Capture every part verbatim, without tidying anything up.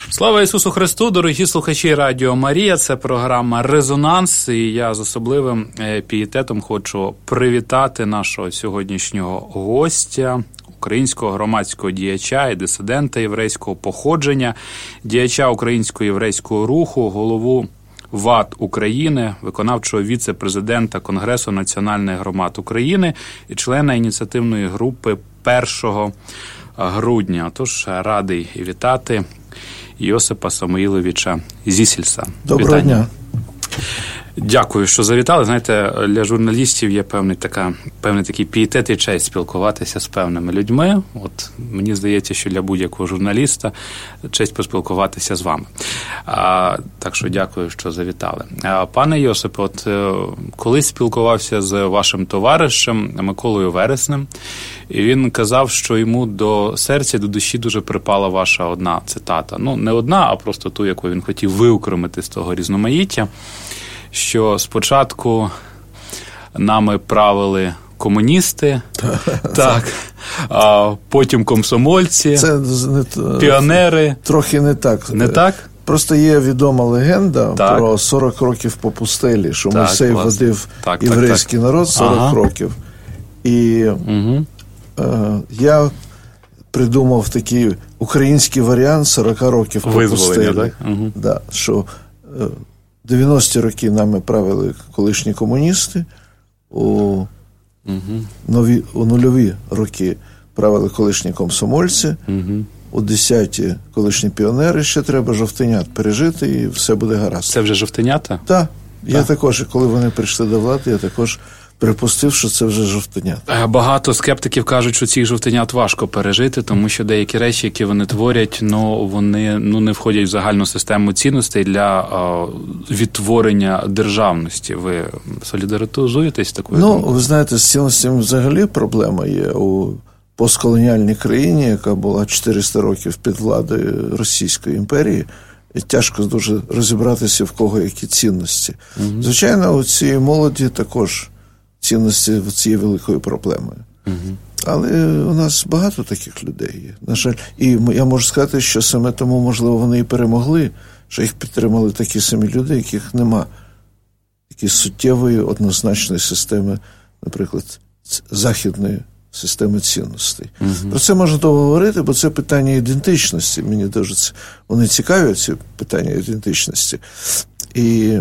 Слава Ісусу Христу, дорогі слухачі Радіо Марія, це програма «Резонанс», і я з особливим пієтетом хочу привітати нашого сьогоднішнього гостя, українського громадського діяча і дисидента єврейського походження, діяча українського єврейського руху, голову ВАТ України, виконавчого віце-президента Конгресу національних громад України і члена ініціативної групи першого грудня. Тож радий вітати Йосипа Самоїловича Зісельса. Доброго Вітання. дня. Дякую, що завітали. Знаєте, для журналістів є певний, така, певний такий пієтет і честь спілкуватися з певними людьми. От мені здається, що для будь-якого журналіста честь поспілкуватися з вами. А, так що дякую, що завітали. А, пане Йосипе, от колись спілкувався з вашим товаришем Миколою Вереснем, і він казав, що йому до серця, до душі дуже припала ваша одна цитата. Ну, не одна, а просто ту, яку він хотів виокремити з того різноманіття, що спочатку нами правили комуністи, так, а потім комсомольці, це не, піонери. Трохи не так. Не так? Просто є відома легенда так. про сорок років по пустелі, що так, Мойсей власне. водив так, єврейський так, так. народ сорок ага. років. І угу. е, я придумав такий український варіант сорок років по пустелі. Так? Угу. Да, що е, дев'яності роки нами правили колишні комуністи, у, угу. нові, у нульові роки правили колишні комсомольці, угу. у десяті колишні піонери, ще треба жовтенят пережити, і все буде гаразд. Це вже жовтенята? Так. Я також, коли вони прийшли до влади, я також припустив, що це вже жовтенята. Багато скептиків кажуть, що цих жовтенят важко пережити, тому що деякі речі, які вони творять, ну, вони ну, не входять в загальну систему цінностей для а, відтворення державності. Ви солідаризуєтесь з такою? Ну, думкою? ви знаєте, з цінностями взагалі проблема є. У постколоніальній країні, яка була чотириста років під владою Російської імперії, і тяжко дуже розібратися, в кого які цінності. Угу. Звичайно, у цієї молоді також цінності цією великою проблемою. Угу. Але у нас багато таких людей є, на жаль. І я можу сказати, що саме тому, можливо, вони і перемогли, що їх підтримали такі самі люди, яких нема такої суттєвої, однозначної системи, наприклад, західної системи цінностей. Угу. Про це можна довго говорити, бо це питання ідентичності. Мені дуже це, вони цікаві, ці питання ідентичності. І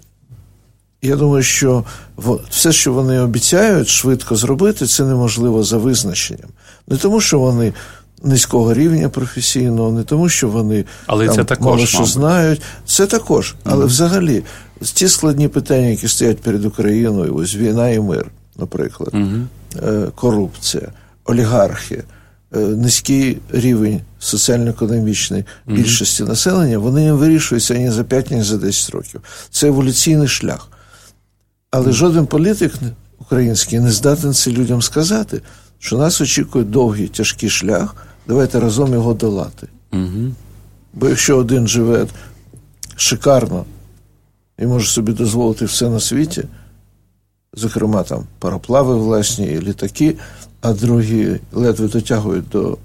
я думаю, що все, що вони обіцяють швидко зробити, це неможливо за визначенням. Не тому, що вони низького рівня професійного, не тому, що вони але там, це також, мало що мабуть. знають. Це також. Але mm-hmm. взагалі, ті складні питання, які стоять перед Україною, ось війна і мир, наприклад, mm-hmm. корупція, олігархи, низький рівень соціально-економічний mm-hmm. більшості населення, вони не вирішуються ні за п'ять, ні за десять років. Це еволюційний шлях. Але жоден політик український не здатен це людям сказати, що нас очікує довгий, тяжкий шлях, давайте разом його долати. Угу. Бо якщо один живе шикарно і може собі дозволити все на світі, зокрема там пароплави власні і літаки, а другі ледве дотягують до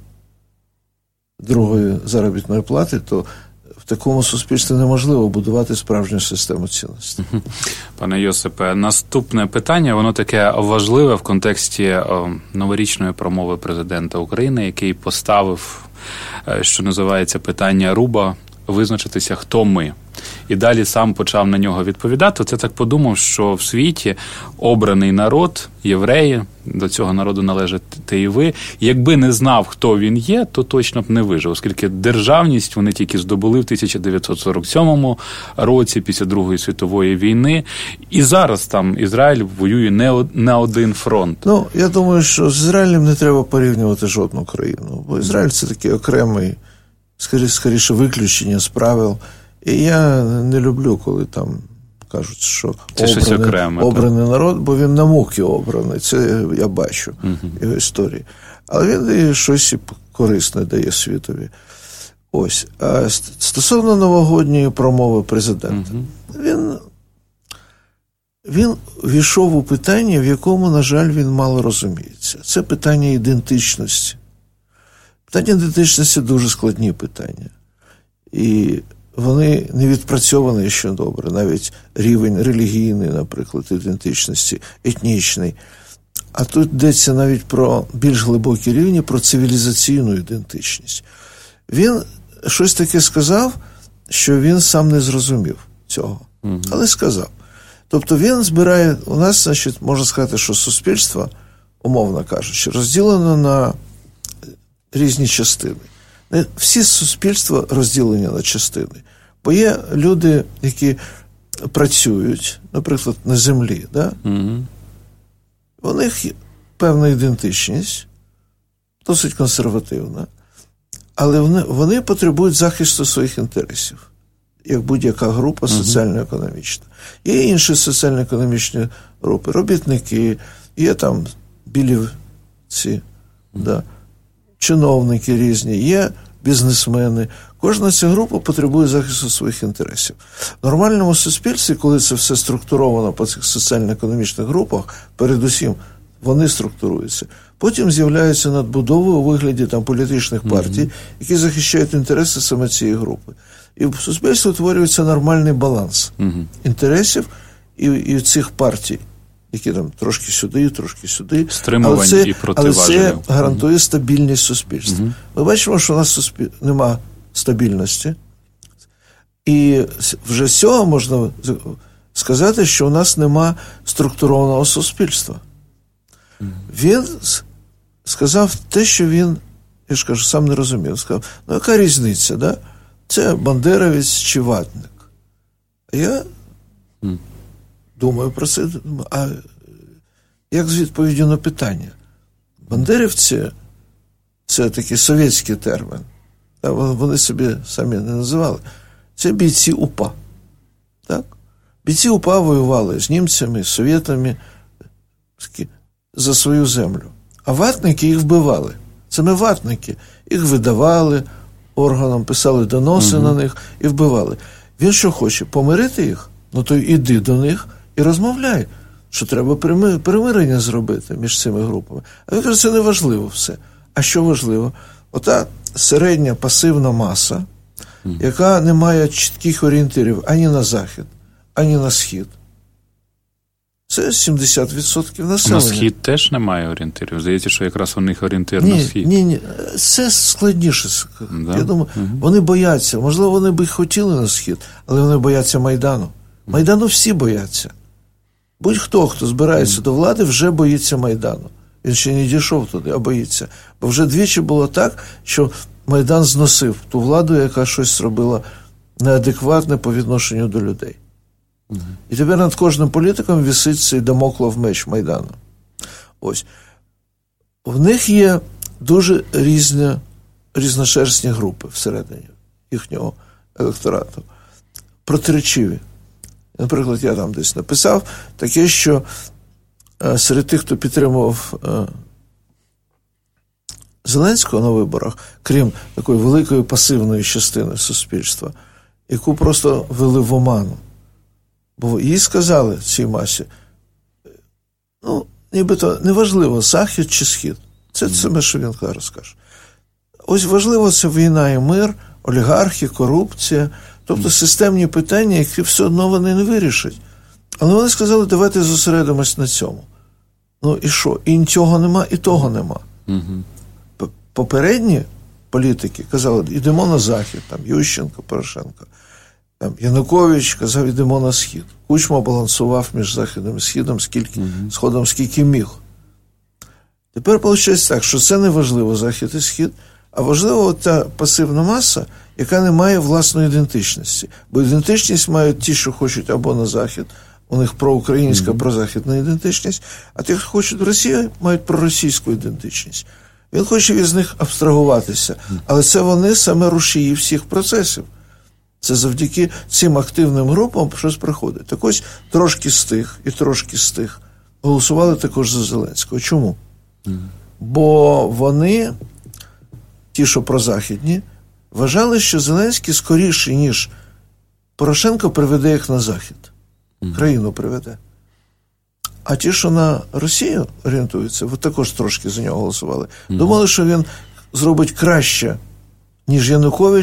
другої заробітної плати, то в такому суспільстві неможливо будувати справжню систему цінностей. Пане Йосипе, наступне питання, воно таке важливе в контексті о, новорічної промови президента України, який поставив, що називається, питання руба, визначитися, хто ми. І далі сам почав на нього відповідати. Це так подумав, що в світі обраний народ, євреї, до цього народу належите і ви, якби не знав, хто він є, то точно б не вижив, оскільки державність вони тільки здобули в тисяча дев'ятсот сорок сьомому році, після Другої світової війни, і зараз там Ізраїль воює не на один фронт. Ну, я думаю, що з Ізраїлем не треба порівнювати жодну країну, бо Ізраїль – це такий окремий, скоріше, скоріше виключення з правил. І я не люблю, коли там кажуть, що обраний, обраний народ, бо він на муки обраний. Це я бачу uh-huh. його історії. Але він і щось корисне дає світові. Ось. А стосовно новогодньої промови президента, uh-huh. він, він війшов у питання, в якому, на жаль, він мало розуміється. Це питання ідентичності. Питання ідентичності дуже складні питання. і вони не відпрацьовані ще добре, навіть рівень релігійний, наприклад, ідентичності, етнічний. А тут йдеться навіть про більш глибокі рівні, про цивілізаційну ідентичність. Він щось таке сказав, що він сам не зрозумів цього, угу. але сказав. Тобто він збирає, у нас, значить, можна сказати, що суспільство, умовно кажучи, розділено на різні частини. Всі суспільства розділені на частини. Бо є люди, які працюють, наприклад, на землі, да? Угу. У них є певна ідентичність, досить консервативна, але вони, вони потребують захисту своїх інтересів, як будь-яка група uh-huh. соціально-економічна. Є інші соціально-економічні групи, робітники, є там білівці, uh-huh. да, чиновники різні, є бізнесмени. Кожна ця група потребує захисту своїх інтересів. В нормальному суспільстві, коли це все структуровано по цих соціально-економічних групах, передусім вони структуруються. Потім з'являються надбудови у вигляді там, політичних партій, mm-hmm. які захищають інтереси саме цієї групи. І в суспільстві утворюється нормальний баланс mm-hmm. інтересів і, і цих партій, які там трошки сюди, трошки сюди. Стримувань але це, і противаження. Але це гарантує mm-hmm. стабільність суспільства. Mm-hmm. Ми бачимо, що у нас суспіль... нема стабільності. І вже з цього можна сказати, що у нас нема структурованого суспільства. Mm-hmm. Він сказав те, що він, я ж кажу, сам не розумів. Сказав, ну яка різниця, да? Це бандеровець чи ватник. А я mm. думаю про це, а як з відповіддю на питання? Бандерівці – це такий совєтський термін. Вони собі самі не називали. Це бійці УПА. Так? Бійці УПА воювали з німцями, з совєтами за свою землю. А ватники їх вбивали. Це не ватники. Їх видавали органам, писали доноси угу. на них і вбивали. Він що хоче? Помирити їх? Ну то іди до них і розмовляй, що треба примирення зробити між цими групами. А він каже, це не важливо все. А що важливо? Ота середня пасивна маса, угу. яка не має чітких орієнтирів ані на захід, ані на схід. Це сімдесят відсотків населення. На схід теж немає орієнтирів? Здається, що якраз у них орієнтир ні, на схід. Ні, ні, це складніше. Да? Я думаю, угу. вони бояться. Можливо, вони би хотіли на схід, але вони бояться Майдану. Майдану всі бояться. Будь-хто, хто збирається угу. до влади, вже боїться Майдану. Він ще не дійшов туди, а боїться. Бо вже двічі було так, що Майдан зносив ту владу, яка щось робила неадекватне по відношенню до людей. Угу. І тепер над кожним політиком висить цей дамоклов меч Майдану. Ось. В них є дуже різні, різношерстні групи всередині їхнього електорату. Протиречиві. Наприклад, я там десь написав таке, що е, серед тих, хто підтримував е, Зеленського на виборах, крім такої великої пасивної частини суспільства, яку просто вели в оману. Бо їй сказали цій масі, ну, нібито неважливо, захід чи схід. Це саме, що він зараз каже. Ось важливо це війна і мир, олігархи, корупція, тобто системні питання, які все одно вони не вирішать. Але вони сказали, давайте зосередимось на цьому. Ну і що? І цього нема, і того нема. Угу. Попередні політики казали, йдемо на захід, там, Ющенко, Порошенко. Там, Янукович казав, йдемо на схід. Кучма балансував між західом і східом, скільки, угу. сходом, скільки міг. Тепер виходить так, що це не важливо, захід і схід, а важлива та пасивна маса, яка не має власної ідентичності. Бо ідентичність мають ті, що хочуть або на захід, у них проукраїнська, mm-hmm. прозахідна ідентичність, а ті, хто хочуть в Росії, мають проросійську ідентичність. Він хоче від них абстрагуватися, але це вони саме рушії всіх процесів. Це завдяки цим активним групам щось приходить. Так ось трошки з тих і трошки з тих голосували також за Зеленського. Чому? Mm-hmm. Бо вони, ті, що прозахідні, вважали, що Зеленський скоріше, ніж Порошенко, приведе їх на захід. Mm-hmm. Країну приведе. А ті, що на Росію орієнтуються, ви також трошки за нього голосували. Mm-hmm. Думали, що він зробить краще, ніж Янукович,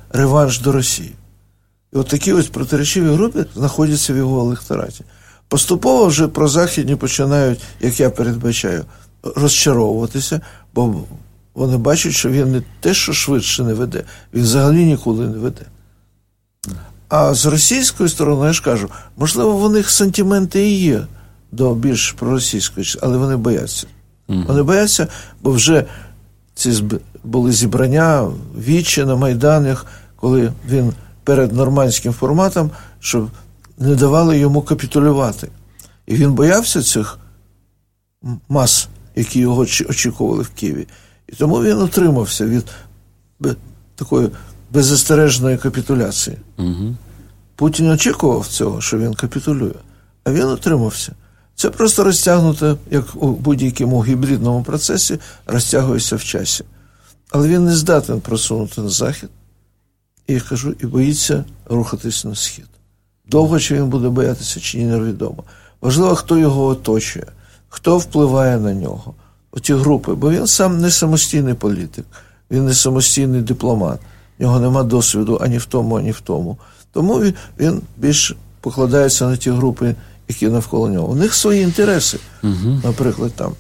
реванш до Росії. І от такі ось протирічові групи знаходяться в його електораті. Поступово вже прозахідні починають, як я передбачаю, розчаровуватися, бо вони бачать, що він не те, що швидше не веде, він взагалі ніколи не веде. А з російської сторони, я ж кажу, можливо, в них сантименти і є до більш проросійської, але вони бояться. Mm-hmm. Вони бояться, бо вже ці були зібрання, вічі на Майданах, коли він перед нормандським форматом, щоб не давали йому капітулювати. І він боявся цих мас, які його очікували в Києві. І тому він утримався від такої беззастережної капітуляції. Угу. Путін очікував цього, що він капітулює, а він утримався. Це просто розтягнуто, як у будь-якому гібридному процесі, розтягується в часі. Але він не здатен просунути на захід, і я кажу, і боїться рухатись на схід. Довго чи він буде боятися, чи ні, невідомо. Важливо, хто його оточує, хто впливає на нього. Оті групи, бо він сам не самостійний політик, він не самостійний дипломат, в нього нема досвіду ані в тому, ані в тому. Тому він, він більш покладається на ті групи, які навколо нього. У них свої інтереси. Угу. Наприклад, там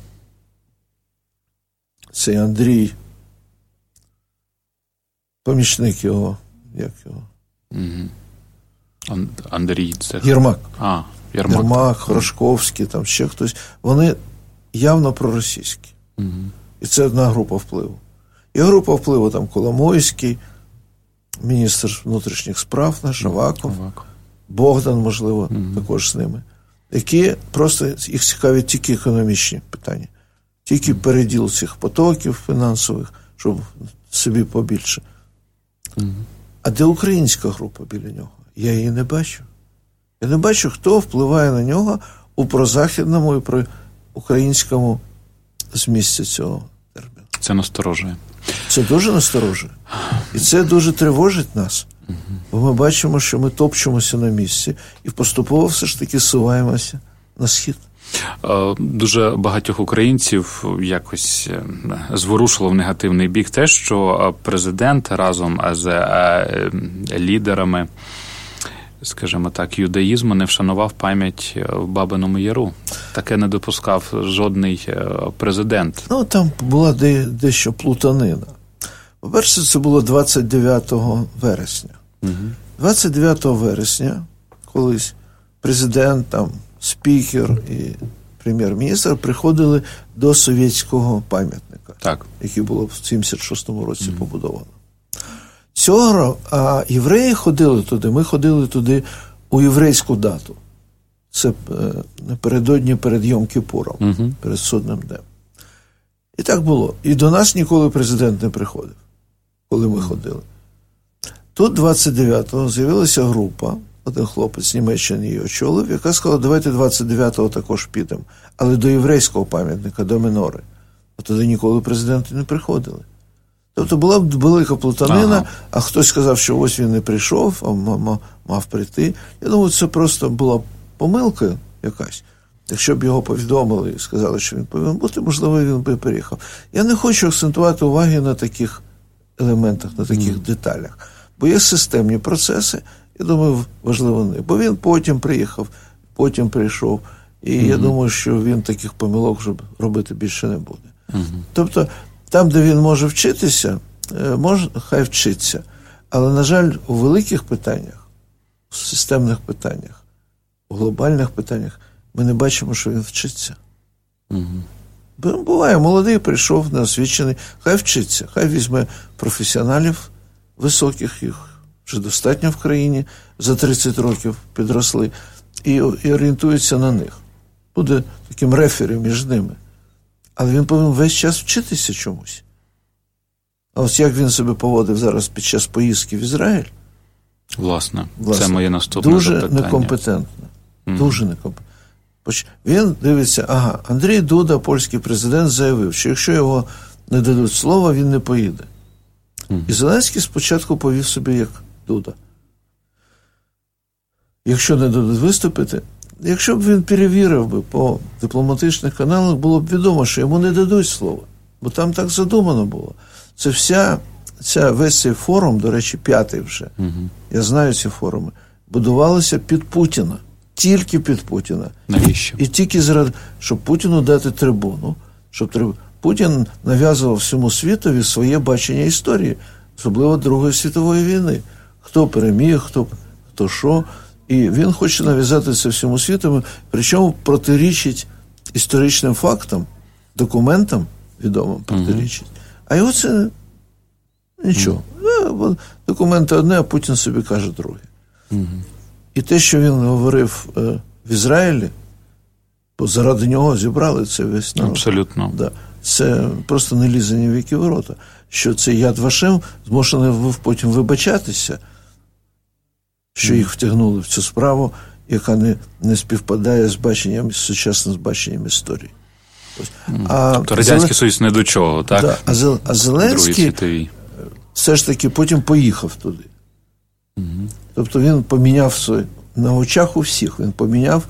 цей Андрій, помічник його, як його? Угу. Андрій, це... Єрмак. А, Єрмак. Єрмак, Хорошковський, там ще хтось. Вони явно проросійські. Угу. І це одна група впливу. І група впливу там Коломойський, міністр внутрішніх справ наш, Аваков, Аваков. Богдан, можливо, угу. також з ними. Які просто, їх цікавить тільки економічні питання. Тільки угу. переділ цих потоків фінансових, щоб собі побільше. Угу. А де українська група біля нього? Я її не бачу. Я не бачу, хто впливає на нього у прозахідному і про українському змісті цього терміну. Це насторожує. Це дуже насторожує. І це дуже тривожить нас. Угу. Бо ми бачимо, що ми топчемося на місці і поступово все ж таки суваємося на схід. Дуже багатьох українців якось зворушило в негативний бік те, що президент разом з лідерами, скажімо так, юдаїзму не вшанував пам'ять в Бабиному Яру. Таке не допускав жодний президент. Ну, там була де, дещо плутанина. По-перше, це було двадцять дев'ятого вересня. Угу. двадцять дев'ятого вересня колись президент, там, спікер і прем'єр-міністр приходили до совєтського пам'ятника, так. який було в сімдесят шостому році mm-hmm. побудовано. Цього, а євреї ходили туди, ми ходили туди у єврейську дату. Це напередодні перед Йом-Кіпуром, mm-hmm. перед судним днем. І так було. І до нас ніколи президент не приходив, коли ми mm-hmm. ходили. Тут двадцять дев'ятого з'явилася група, один хлопець з Німеччини її очолив, яка сказала, давайте двадцять дев'ятого також підемо, але до єврейського пам'ятника, до Менори. А туди ніколи президенти не приходили. Тобто була велика плутанина, ага. а хтось сказав, що ось він не прийшов, а мав прийти. Я думаю, це просто була помилка якась. Якщо б його повідомили і сказали, що він повинен бути, можливо, він би приїхав. Я не хочу акцентувати уваги на таких елементах, на таких mm. деталях. Бо є системні процеси, я думаю, важливо не. Бо він потім приїхав, потім прийшов. І mm-hmm. я думаю, що він таких помилок вже робити більше не буде. Mm-hmm. Тобто, там, де він може вчитися, може, хай вчиться. Але, на жаль, у великих питаннях, у системних питаннях, у глобальних питаннях ми не бачимо, що він вчиться. Mm-hmm. Буває, молодий прийшов, неосвічений, хай вчиться, хай візьме професіоналів високих, їх вже достатньо в країні, за тридцять років підросли, і, і орієнтується на них. Буде таким рефері між ними. Але він повинен весь час вчитися чомусь. А ось як він себе поводив зараз під час поїздки в Ізраїль? Власне, Власне це моє наступне дуже запитання. Некомпетентно. Mm. Дуже некомпетентно. Він дивиться, ага, Андрій Дуда, польський президент, заявив, що якщо його не дадуть слова, він не поїде. Mm. І Зеленський спочатку повів собі як Дуда. Якщо не дадуть виступити, якщо б він перевірив би по дипломатичних каналах, було б відомо, що йому не дадуть слова. Бо там так задумано було. Це вся ця, весь цей форум, до речі, п'ятий вже, угу. я знаю ці форуми, будувалися під Путіна. Тільки під Путіна. Навіщо? І тільки заради, щоб Путіну дати трибуну, щоб триб... Путін нав'язував всьому світові своє бачення історії, особливо Другої світової війни. Хто переміг, хто, хто що. І він хоче нав'язати це всьому світові, причому протирічить історичним фактам, документам відомим протирічить. Угу. А його це нічого. Угу. Документи одне, а Путін собі каже друге. Угу. І те, що він говорив е, в Ізраїлі, бо заради нього зібрали це весь народ. Абсолютно. Да. Це просто не лізе ні в які ворота. Що цей Яд Вашем змушений потім вибачатися, що їх втягнули в цю справу, яка не, не співпадає з баченням, з сучасним баченням історії. Ось. А, тобто Радянський Зелен... Союз не до чого, так? Да. А, Зел... а Зеленський все ж таки потім поїхав туди. Угу. Тобто він поміняв свої, на очах у всіх, він поміняв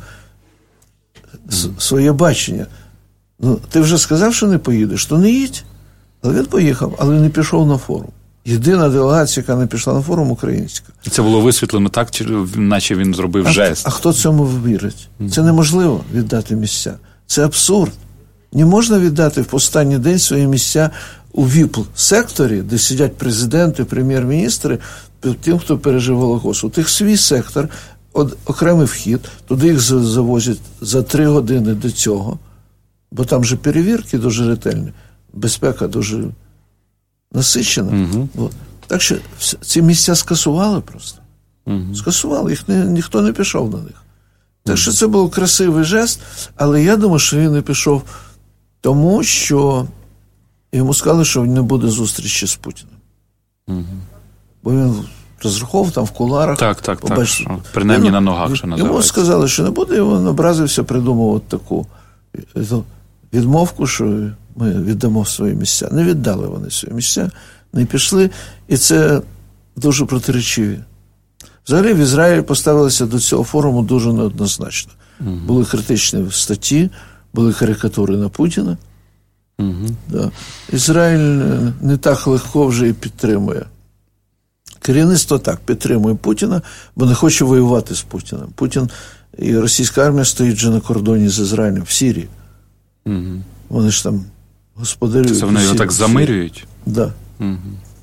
mm. своє бачення. Ну, ти вже сказав, що не поїдеш, то не їдь. Але він поїхав, але не пішов на форум. Єдина делегація, яка не пішла на форум, українська. І це було висвітлено так, наче він зробив а, жест. А хто цьому вірить? Mm. Це неможливо віддати місця. Це абсурд. Не можна віддати в останній день свої місця у віп-секторі, де сидять президенти, прем'єр-міністри, тим, хто пережив Голокост. У тих свій сектор, от, окремий вхід, туди їх завозять за три години до цього, бо там же перевірки дуже ретельні, безпека дуже насичена. Угу. От. Так що ці місця скасували просто. Угу. Скасували, їх не, ніхто не пішов на них. Так що це був красивий жест, але я думаю, що він не пішов тому, що йому сказали, що не буде зустрічі з Путіним. Угу. Бо він розраховував там в куларах. Так, так, побачив, так. Принаймні він, на ногах, що називається. Йому сказали, що не буде, і він образився, придумав от таку відмовку, що ми віддамо свої місця. Не віддали вони свої місця, не пішли, і це дуже протиречиві. Взагалі в Ізраїлі поставилися до цього форуму дуже неоднозначно. Угу. Були критичні статті, були карикатури на Путіна. Угу. Да. Ізраїль не так легко вже і підтримує. Керівництво так підтримує Путіна, бо не хоче воювати з Путіним. Путін і російська армія стоїть вже на кордоні з Ізраїлем в Сирії. Угу. Вони ж там господарюють. Це вони його так замирюють? Так. Да. Угу.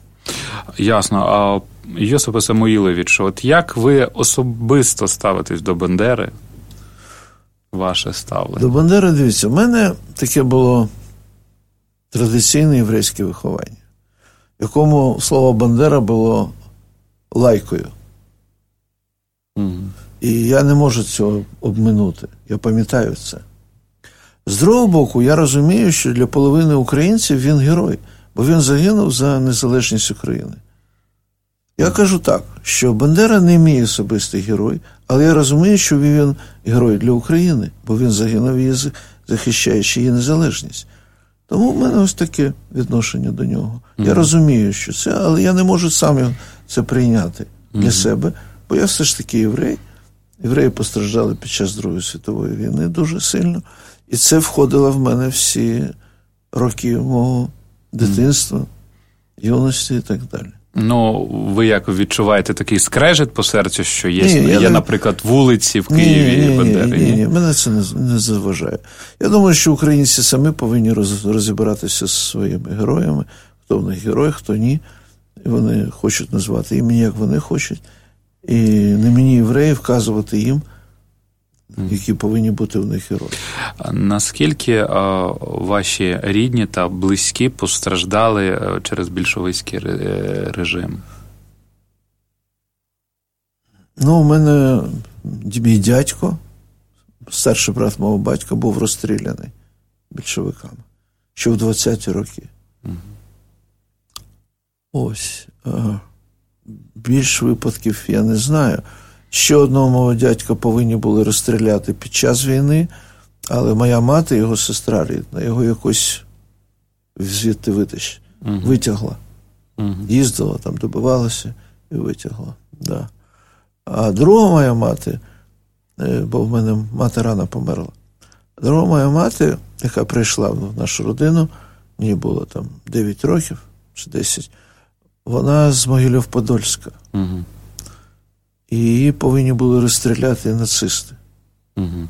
Ясно. А Йосипе Самуїловичу, от як ви особисто ставитесь до Бандери? Ваше ставлення? До Бандери, дивіться, в мене таке було традиційне єврейське виховання, в якому слово Бандера було лайкою. Угу. І я не можу цього обминути. Я пам'ятаю це. З другого боку, я розумію, що для половини українців він герой, бо він загинув за незалежність України. Я кажу так, що Бандера не мій особистий герой, але я розумію, що він герой для України, бо він загинув її, захищаючи її незалежність. Тому в мене ось таке відношення до нього. Mm-hmm. Я розумію, що це, але я не можу сам це прийняти для mm-hmm. себе, бо я все ж таки єврей. Євреї постраждали під час Другої світової війни дуже сильно. І це входило в мене всі роки мого дитинства, mm-hmm. юності і так далі. Ну, ви як відчуваєте такий скрежет по серцю, що є, ні, є не... наприклад, вулиці в Києві ні, ні, Бандери? Ні, ні, ні, мене це не, не заважає. Я думаю, що українці самі повинні роз, розібратися з своїми героями, хто в них герой, хто ні. І вони хочуть назвати імені, як вони хочуть. І не мені, євреї, вказувати їм, які повинні бути в них герої. Наскільки а, ваші рідні та близькі постраждали через більшовицький режим? Ну, у мене мій дядько, старший брат мого батька, був розстріляний більшовиками. Ще в двадцяті роки. Угу. Ось. Ага. Більш випадків я не знаю. Ще одного мого дядька повинні були розстріляти під час війни, але моя мати, його сестра рідна, його якось звідти витащ... угу. витягла. Угу. Їздила, там добивалася і витягла. Да. А друга моя мати, бо в мене мати рано померла, друга моя мати, яка прийшла в нашу родину, мені було там дев'ять років чи десять, вона з Могилів-Подольська. Угу. І її повинні були розстріляти нацисти. Угу.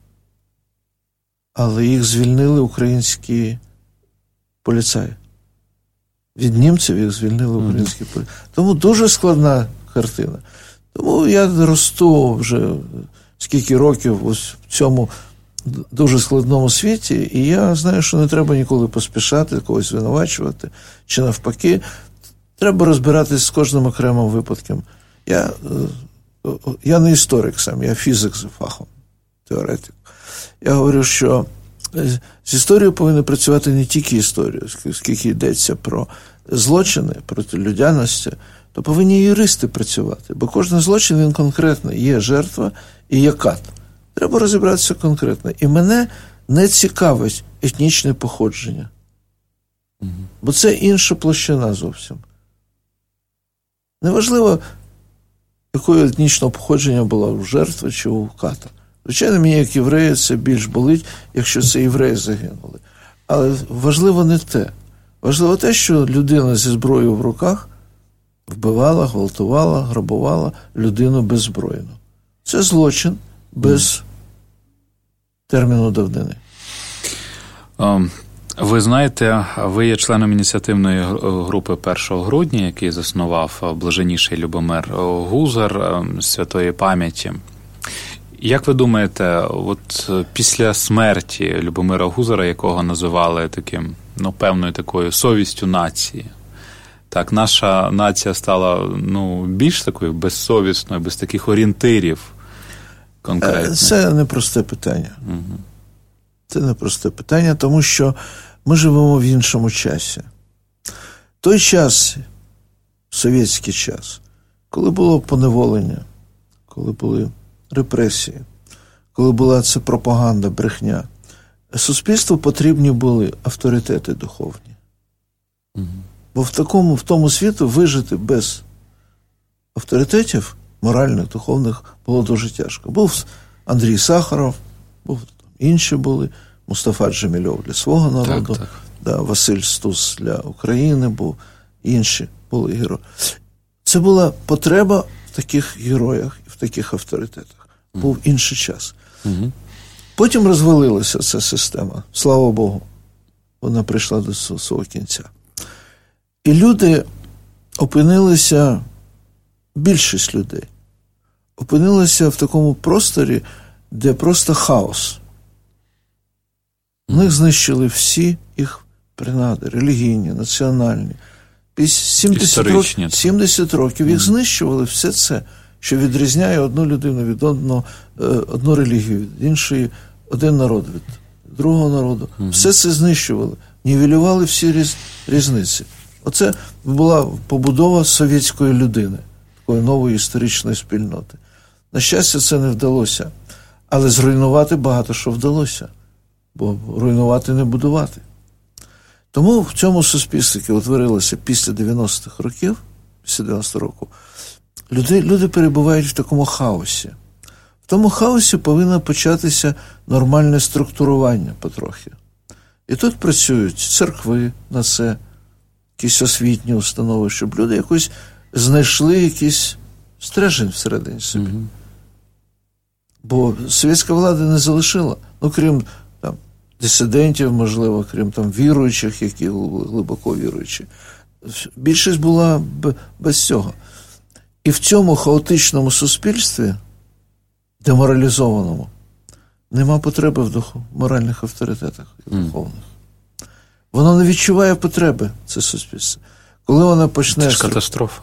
Але їх звільнили українські поліцаї. Від німців їх звільнили українські mm-hmm. поліцаї. Тому дуже складна картина. Тому я росту вже скільки років ось в цьому дуже складному світі, і я знаю, що не треба ніколи поспішати, когось звинувачувати, чи навпаки. Треба розбиратись з кожним окремим випадком. Я, я не історик сам, я фізик за фахом, теоретик. Я говорю, що з історією повинні працювати не тільки історія, скільки йдеться про злочини, проти людяності, то повинні юристи працювати, бо кожен злочин, він конкретний. Є жертва і є кат. Треба розібратися конкретно. І мене не цікавить етнічне походження. Угу. Бо це інша площина зовсім. Неважливо, якого етнічного походження була у жертви чи у ката. Звичайно, мені, як єврея, це більш болить, якщо це євреї загинули. Але важливо не те. Важливо те, що людина зі зброєю в руках вбивала, гвалтувала, грабувала людину беззбройну. Це злочин без терміну давнини. Ви знаєте, ви є членом ініціативної групи першого грудня, який заснував блаженніший Любомир Гузар святої пам'яті. Як ви думаєте, от після смерті Любомира Гузара, якого називали таким, ну, певною такою совістю нації, так, наша нація стала, ну, більш такою безсовісною, без таких орієнтирів конкретних? Це непросте питання. Угу. Це непросте питання, тому що ми живемо в іншому часі. Той час, совєтський час, коли було поневолення, коли були репресії, коли була це пропаганда, брехня, суспільству потрібні були авторитети духовні. Угу. Бо в такому, в тому світу вижити без авторитетів моральних, духовних було дуже тяжко. Був Андрій Сахаров, був, інші були, Мустафа Джемільов для свого народу, так, так. Да, Василь Стус для України був, інші були герої. Це була потреба в таких героях і в таких авторитетах. Був інший час. Угу. Потім розвалилася ця система, слава Богу. Вона прийшла до свого кінця. І люди опинилися, більшість людей, опинилися в такому просторі, де просто хаос. У них знищили всі їх принади, релігійні, національні. сімдесят років, сімдесят років їх знищували, все це, що відрізняє одну людину від одного, одну релігію від іншої, один народ від другого народу. Mm-hmm. Все це знищували, нівелювали всі різ, різниці. Оце була побудова совєтської людини, такої нової історичної спільноти. На щастя, це не вдалося. Але зруйнувати багато що вдалося. Бо руйнувати не будувати. Тому в цьому суспільстві, яке утворилося після дев'яностих років, після дев'яностого року, люди, люди перебувають в такому хаосі. В тому хаосі повинно початися нормальне структурування потрохи. І тут працюють церкви на це, якісь освітні установи, щоб люди якось знайшли якийсь стрижень всередині собі. Mm-hmm. Бо совєтська влада не залишила, ну, крім там дисидентів, можливо, крім там віруючих, які глибоко віруючі. Більшість була без цього. І в цьому хаотичному суспільстві, деморалізованому, нема потреби в духу, моральних авторитетах духовних. Mm. Воно не відчуває потреби, це суспільство. Коли вона почне... Це ж катастрофа.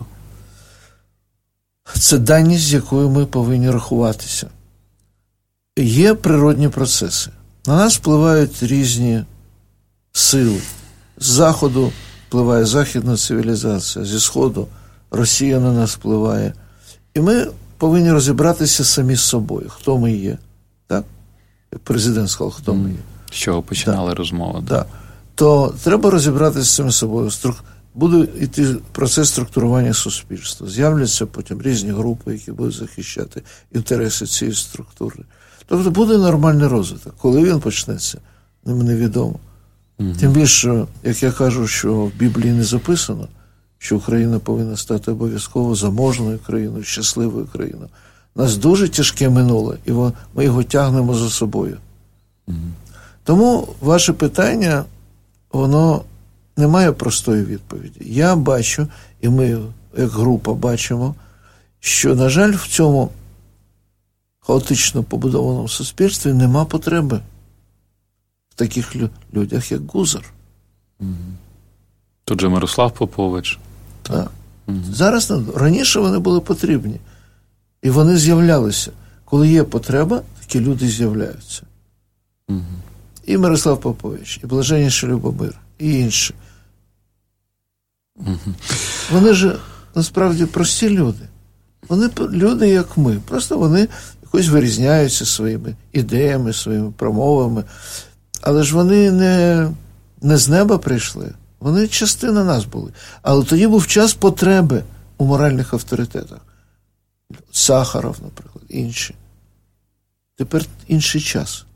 Це даність, з якою ми повинні рахуватися. Є природні процеси. На нас впливають різні сили. З заходу впливає західна цивілізація, зі сходу Росія на нас впливає. І ми повинні розібратися самі з собою, хто ми є. Так? Як президент сказав, хто mm. ми є. З чого починали да. розмову. Так. Да. То треба розібратися з самі собою. Буде йти процес структурування суспільства. З'являться потім різні групи, які будуть захищати інтереси цієї структури. Тобто буде нормальний розвиток. Коли він почнеться, невідомо. Угу. Тим більше, як я кажу, що в Біблії не записано, що Україна повинна стати обов'язково заможною країною, щасливою країною. У нас дуже тяжке минуле, і ми його тягнемо за собою. Mm-hmm. Тому ваше питання, воно не має простої відповіді. Я бачу, і ми, як група, бачимо, що, на жаль, в цьому хаотично побудованому суспільстві нема потреби в таких людях, як Гузар. Mm-hmm. Тут же Мирослав Попович. Так. Mm-hmm. Зараз, раніше вони були потрібні. І вони з'являлися. Коли є потреба, такі люди з'являються. Mm-hmm. І Мирослав Попович, і Блаженніший Любомир, і інші. Mm-hmm. Вони ж, насправді, прості люди. Вони люди, як ми. Просто вони якось вирізняються своїми ідеями, своїми промовами. Але ж вони не, не з неба прийшли. Вони частина нас були. Але тоді був час потреби у моральних авторитетах. Сахаров, наприклад, інші. Тепер інший час.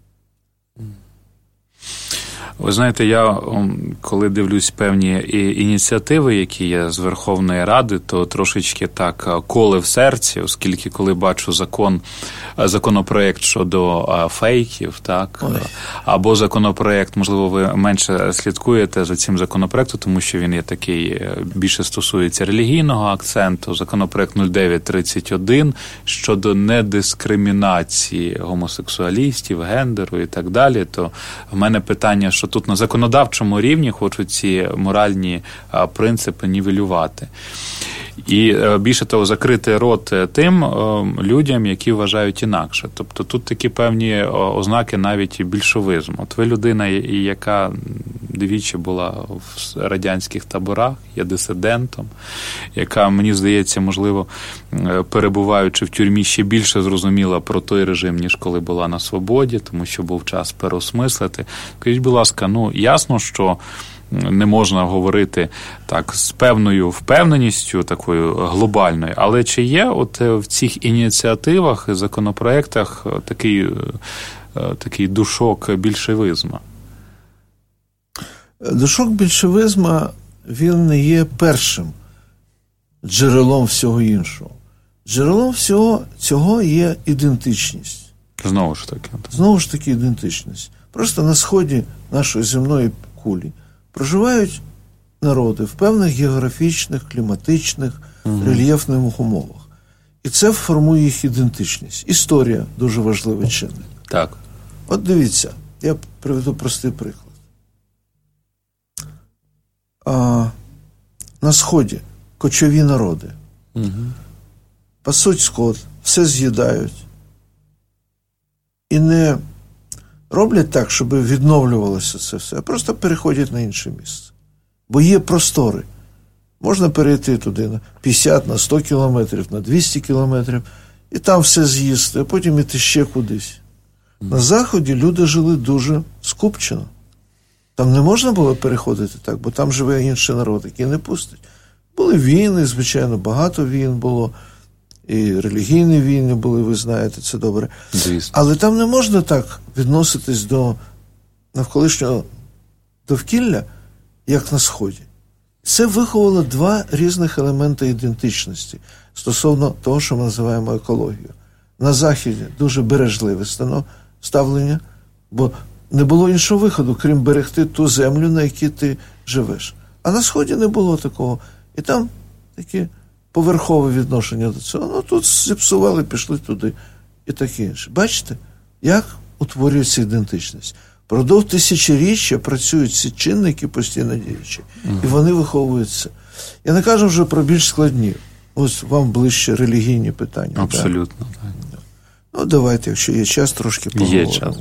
Ви знаєте, я, коли дивлюсь певні ініціативи, які є з Верховної Ради, то трошечки так коле в серці, оскільки коли бачу закон, законопроект щодо фейків, так, Ой. або законопроект, можливо, ви менше слідкуєте за цим законопроектом, тому що він є такий, більше стосується релігійного акценту, законопроект нуль дев'ять тридцять один щодо недискримінації гомосексуалістів, гендеру і так далі, то в мене питання, що тут на законодавчому рівні хочуть ці моральні принципи нівелювати. І більше того, закрити рот тим людям, які вважають інакше. Тобто тут такі певні ознаки навіть і більшовизму. От ви людина, яка двічі була в радянських таборах, є дисидентом, яка, мені здається, можливо, перебуваючи в тюрмі, ще більше зрозуміла про той режим, ніж коли була на свободі, тому що був час переосмислити. Скажіть, будь ласка, ну, ясно, що не можна говорити так з певною впевненістю, такою глобальною, але чи є от в цих ініціативах і законопроектах такий, такий душок більшовизму? Душок більшовизму, він не є першим джерелом всього іншого. Джерелом всього цього є ідентичність. Знову ж таки. Знову ж таки ідентичність. Просто на сході нашої земної кулі проживають народи в певних географічних, кліматичних, угу. рельєфних умовах. І це формує їх ідентичність. Історія дуже важливий чинник. Так. От дивіться, я приведу простий приклад. А, на сході кочові народи. Угу. Пасуть скот, все з'їдають. І не роблять так, щоб відновлювалося це все, а просто переходять на інше місце. Бо є простори. Можна перейти туди на п'ятдесят, на сто кілометрів, на двісті кілометрів, і там все з'їсти, а потім іти ще кудись. Mm. На Заході люди жили дуже скупчено. Там не можна було переходити так, бо там живе інший народ, який не пустить. Були війни, звичайно, багато війн було. І релігійні війни були, ви знаєте, це добре. Звісно. Але там не можна так відноситись до навколишнього довкілля, як на Сході. Це виховало два різних елементи ідентичності стосовно того, що ми називаємо екологією. На Заході дуже бережливе ставлення, бо не було іншого виходу, крім берегти ту землю, на якій ти живеш. А на Сході не було такого. І там такі поверхове відношення до цього. Ну, тут зіпсували, пішли туди і таке інше. Бачите, як утворюється ідентичність? Продовж тисячоріччя працюють ці чинники постійно діючі, угу. і вони виховуються. Я не кажу вже про більш складні. Ось вам ближче релігійні питання. Абсолютно. Так? Так. Ну, давайте, якщо є час, трошки поговоримо. Є час.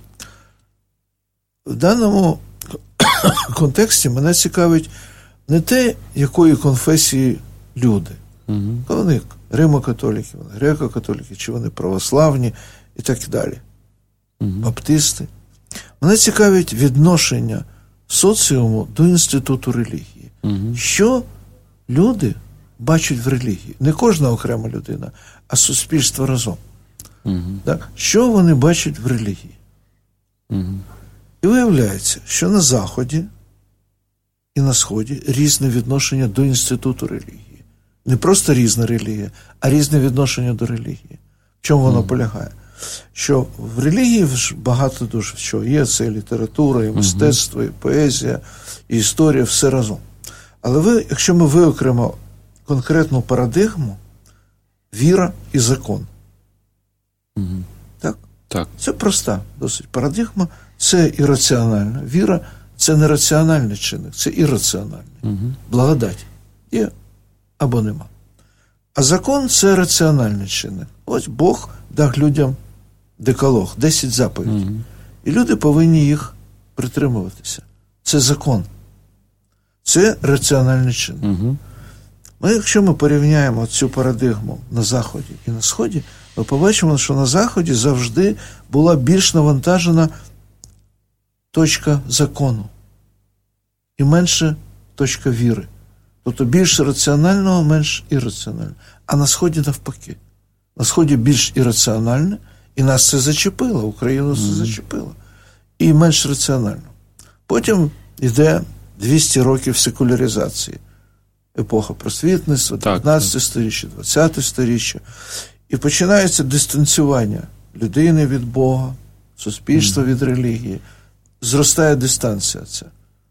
В даному контексті мене цікавить не те, якої конфесії люди. Угу. Вони римо-католики, вони греко-католики, чи вони православні і так далі. Угу. Баптисти. Мене цікавить відношення соціуму до інституту релігії. Угу. Що люди бачать в релігії? Не кожна окрема людина, а суспільство разом. Угу. Так? Що вони бачать в релігії? Угу. І виявляється, що на Заході і на Сході різне відношення до інституту релігії. Не просто різна релігія, а різне відношення до релігії. В чому воно mm. полягає? Що в релігії багато дуже що є, це і література, і мистецтво, і поезія, і історія, все разом. Але ви, якщо ми виокремимо конкретну парадигму, віра і закон. Mm-hmm. Так? Так. Це проста досить парадигма, це ірраціональна. Віра – це не раціональний чинник, це ірраціональний. Mm-hmm. Благодать є або нема. А закон – це раціональний чинник. Ось Бог дав людям декалог, десять заповідей. Mm-hmm. І люди повинні їх притримуватися. Це закон. Це раціональний чинник. Mm-hmm. Ну, якщо ми порівняємо цю парадигму на Заході і на Сході, ми побачимо, що на Заході завжди була більш навантажена точка закону і менше точка віри. Тобто більше раціонального, менш ірраціонального. А на Сході навпаки. На Сході більш ірраціональне, і нас це зачепило, Україну це mm-hmm. зачепило. І менш раціонально. Потім йде двісті років секуляризації. Епоха просвітництва, дев'ятнадцяте сторіччя, двадцяте сторіччя. І починається дистанціювання людини від Бога, суспільства mm. від релігії. Зростає дистанція ця.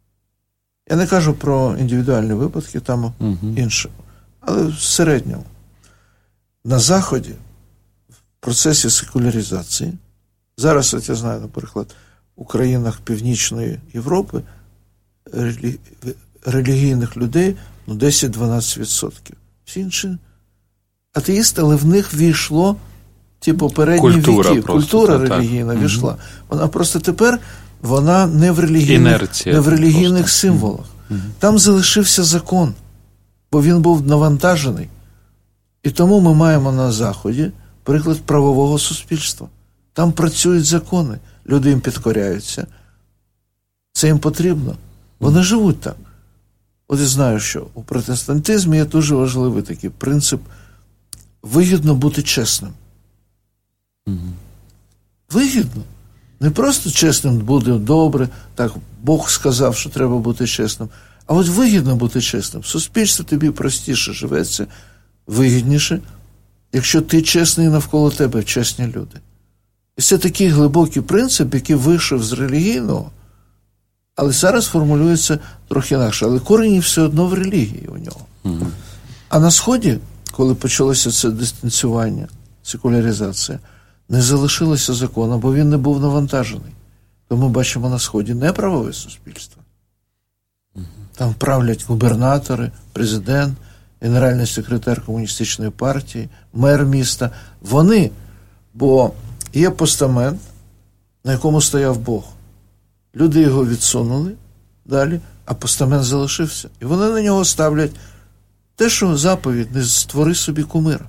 Я не кажу про індивідуальні випадки, там mm-hmm. інше. Але в середньому. На Заході, в процесі секуляризації, зараз, от я знаю, наприклад, у країнах Північної Європи релі... релігійних людей ну, десять-дванадцять відсотків. Всі інші атеїсти, але в них війшло ті попередні культура віки. Просто, культура та, релігійна так. війшла. Вона просто тепер, вона не в релігійних, не в релігійних символах. Угу. Там залишився закон, бо він був навантажений. І тому ми маємо на Заході приклад правового суспільства. Там працюють закони, люди їм підкоряються. Це їм потрібно. Вони живуть так. От я знаю, що у протестантизмі є дуже важливий такий принцип вигідно бути чесним. Угу. Вигідно. Не просто чесним буде добре, так Бог сказав, що треба бути чесним, а от вигідно бути чесним. В суспільстві тобі простіше живеться, вигідніше, якщо ти чесний навколо тебе чесні люди. І це такий глибокий принцип, який вийшов з релігійного, але зараз формулюється трохи інакше. Але корені все одно в релігії у нього. Mm-hmm. А на Сході, коли почалося це дистанціювання, секуляризація, не залишилося закону, бо він не був навантажений. То ми бачимо на Сході не правове суспільство. Mm-hmm. Там правлять губернатори, президент, генеральний секретар комуністичної партії, мер міста. Вони, бо є постамент, на якому стояв Бог. Люди його відсунули далі, а постамент залишився. І вони на нього ставлять те, що заповідь, не створи собі кумира.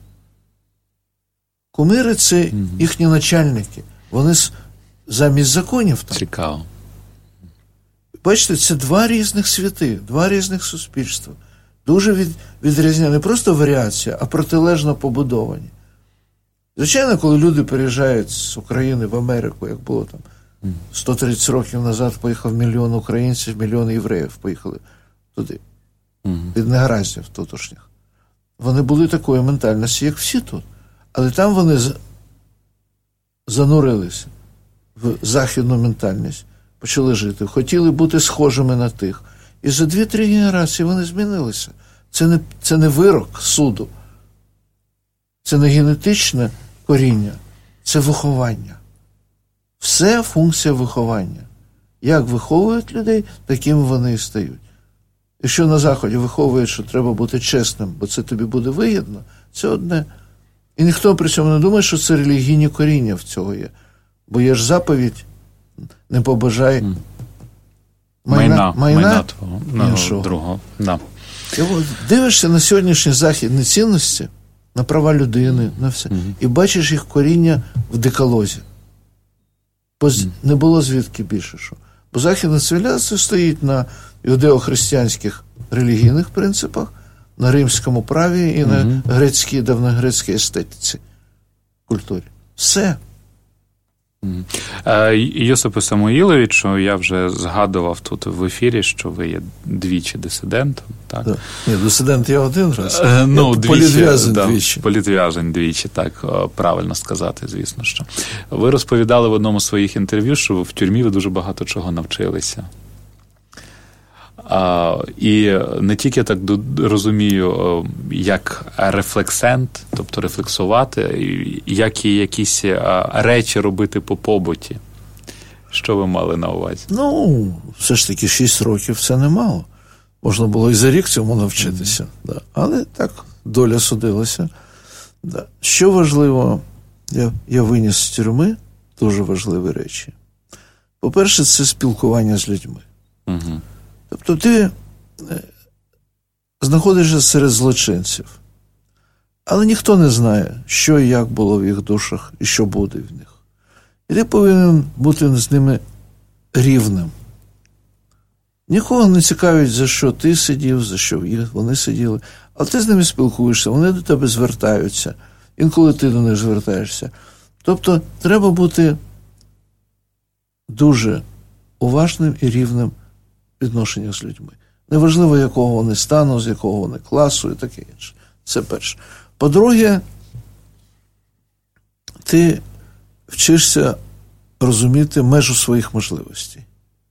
Кумири – це їхні начальники. Вони замість законів там. Цікаво. Бачите, це два різних світи, два різних суспільства. Дуже від, відрізняні. Не просто варіація, а протилежно побудовані. Звичайно, коли люди переїжджають з України в Америку, як було там, сто тридцять років назад поїхав мільйон українців, мільйон євреїв поїхали туди. Mm-hmm. Від негараздів тутошніх. Вони були такої ментальності, як всі тут. Але там вони занурилися в західну ментальність, почали жити, хотіли бути схожими на тих. І за дві-три генерації вони змінилися. Це не, це не вирок суду. Це не генетичне коріння. Це виховання. Все функція виховання. Як виховують людей, такими вони і стають. Якщо на Заході виховують, що треба бути чесним, бо це тобі буде вигідно, це одне. І ніхто при цьому не думає, що це релігійні коріння в цього є. Бо є ж заповідь, не побажай mm. майна, майна, майна твого, іншого. Другого. Да. І от дивишся на сьогоднішні західні цінності, на права людини, на все, mm-hmm. і бачиш їх коріння в декалозі. Бо mm. не було звідки більше що. Бо західна цивілізація стоїть на юдео-християнських релігійних принципах, на римському праві і mm-hmm. на грецькій, давньогрецькій естетиці, культурі. Все. Йосипе Самоїловичу, я вже згадував тут в ефірі, що ви є двічі дисидентом. Так? Да. Ні, дисидент я один раз. Ну, двічі, політв'язень да, двічі. Політв'язень двічі, так, правильно сказати, звісно, що. Ви розповідали в одному з своїх інтерв'ю, що в тюрмі ви дуже багато чого навчилися. А, і не тільки так розумію, як рефлексент, тобто рефлексувати, як і якісь речі робити по побуті. Що ви мали на увазі? Ну, все ж таки, шість років це немало. Можна було і за рік цьому навчитися. Mm-hmm. Да. Але так, доля судилася. Да. Що важливо, я, я виніс з тюрми дуже важливі речі. По-перше, це спілкування з людьми. Mm-hmm. Тобто ти знаходишся серед злочинців, але ніхто не знає, що і як було в їх душах і що буде в них. І ти повинен бути з ними рівним. Нікого не цікавить, за що ти сидів, за що вони сиділи, але ти з ними спілкуєшся, вони до тебе звертаються, інколи ти до них звертаєшся. Тобто треба бути дуже уважним і рівним відношеннях з людьми. Неважливо, якого вони стану, з якого вони класу і таке інше. Це перше. По-друге, ти вчишся розуміти межу своїх можливостей.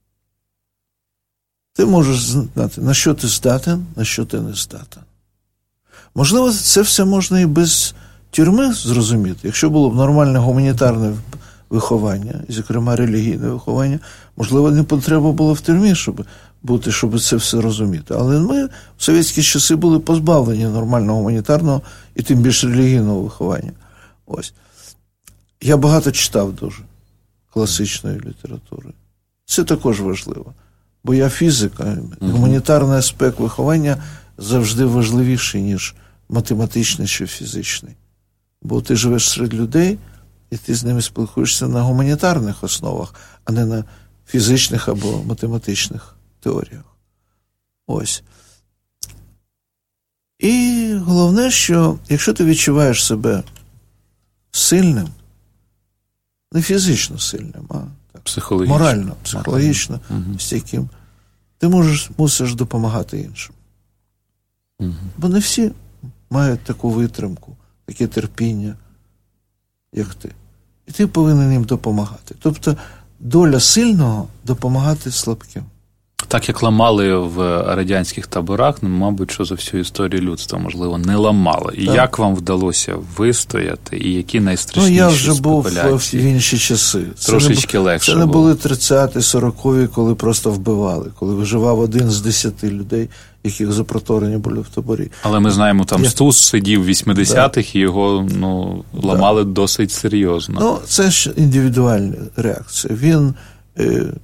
Ти можеш знати, на що ти здатен, на що ти не здатен. Можливо, це все можна і без тюрми зрозуміти. Якщо було б нормальне гуманітарне виховання, і, зокрема, релігійне виховання, можливо, не потрібно було в тюрмі, щоб бути, щоб це все розуміти. Але ми в совєтські часи були позбавлені нормального гуманітарного і тим більше релігійного виховання. Ось. Я багато читав дуже класичної літератури. Це також важливо. Бо я фізик, а гуманітарний аспект виховання завжди важливіший, ніж математичний чи фізичний. Бо ти живеш серед людей, і ти з ними спілкуєшся на гуманітарних основах, а не на фізичних або математичних теоріях. Ось. І головне, що якщо ти відчуваєш себе сильним, не фізично сильним, а так, психологічно. морально, психологічно, угу. стійким, ти можеш, мусиш допомагати іншим. Угу. Бо не всі мають таку витримку, таке терпіння, як ти. І ти повинен їм допомагати. Тобто доля сильного – допомагати слабким. Так, як ламали в радянських таборах, ну, мабуть, що за всю історію людства, можливо, не ламали. І так. Як вам вдалося вистояти, і які найстрашніші спекуляції? Ну, я вже був в інші часи. Трошечки це не, легше Це не було. були тридцяті, сорокові, коли просто вбивали, коли виживав один з десяти людей, яких запроторені були в таборі. Але ми знаємо, там я... Стус сидів в вісімдесятих, да. і його ну, ламали да. досить серйозно. Ну, це ж індивідуальна реакція. Він... Е...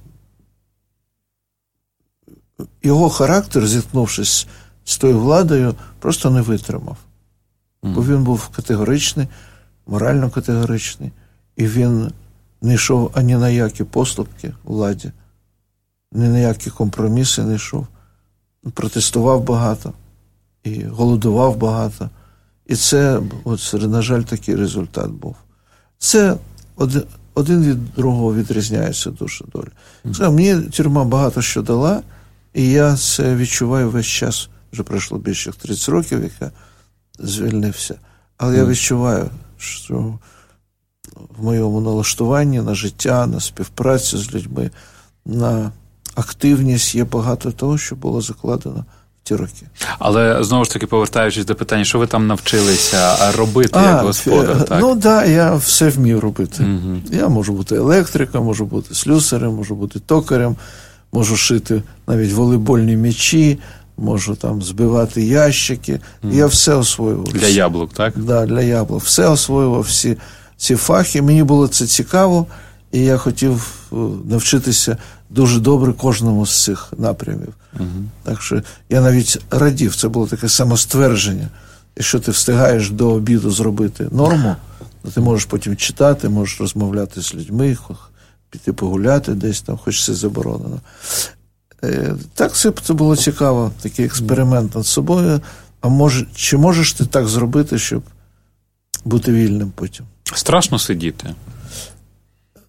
Його характер, зіткнувшись з тою владою, просто не витримав. Mm. Бо він був категоричний, морально категоричний, і він не йшов ані на які поступки владі, ні на які компроміси не йшов. Протестував багато, і голодував багато. І це, от, на жаль, такий результат був. Це один, один від другого відрізняється дуже доля. Mm. Мені тюрма багато що дала, і я це відчуваю весь час, вже пройшло більше тридцять років, як я звільнився. Але mm. я відчуваю, що в моєму налаштуванні на життя, на співпрацю з людьми, на активність є багато того, що було закладено в ті роки. Але, знову ж таки, повертаючись до питання, що ви там навчилися робити а, як господар? Так? Ну, так, да, я все вмів робити. Mm-hmm. Я можу бути електриком, можу бути слюсарем, можу бути токарем, можу шити навіть волейбольні м'ячі, можу там збивати ящики. Mm. Я все освоював. Для яблук, так? Так, да, для яблук. Все освоював, всі ці фахи. Мені було це цікаво, і я хотів навчитися дуже добре кожному з цих напрямів. Mm-hmm. Так що я навіть радів, це було таке самоствердження. Якщо ти встигаєш до обіду зробити норму, то ти можеш потім читати, можеш розмовляти з людьми, піти погуляти десь там, хоч це заборонено. Е, так, це, це було цікаво, такий експеримент над собою. А може, чи можеш ти так зробити, щоб бути вільним потім? Страшно сидіти?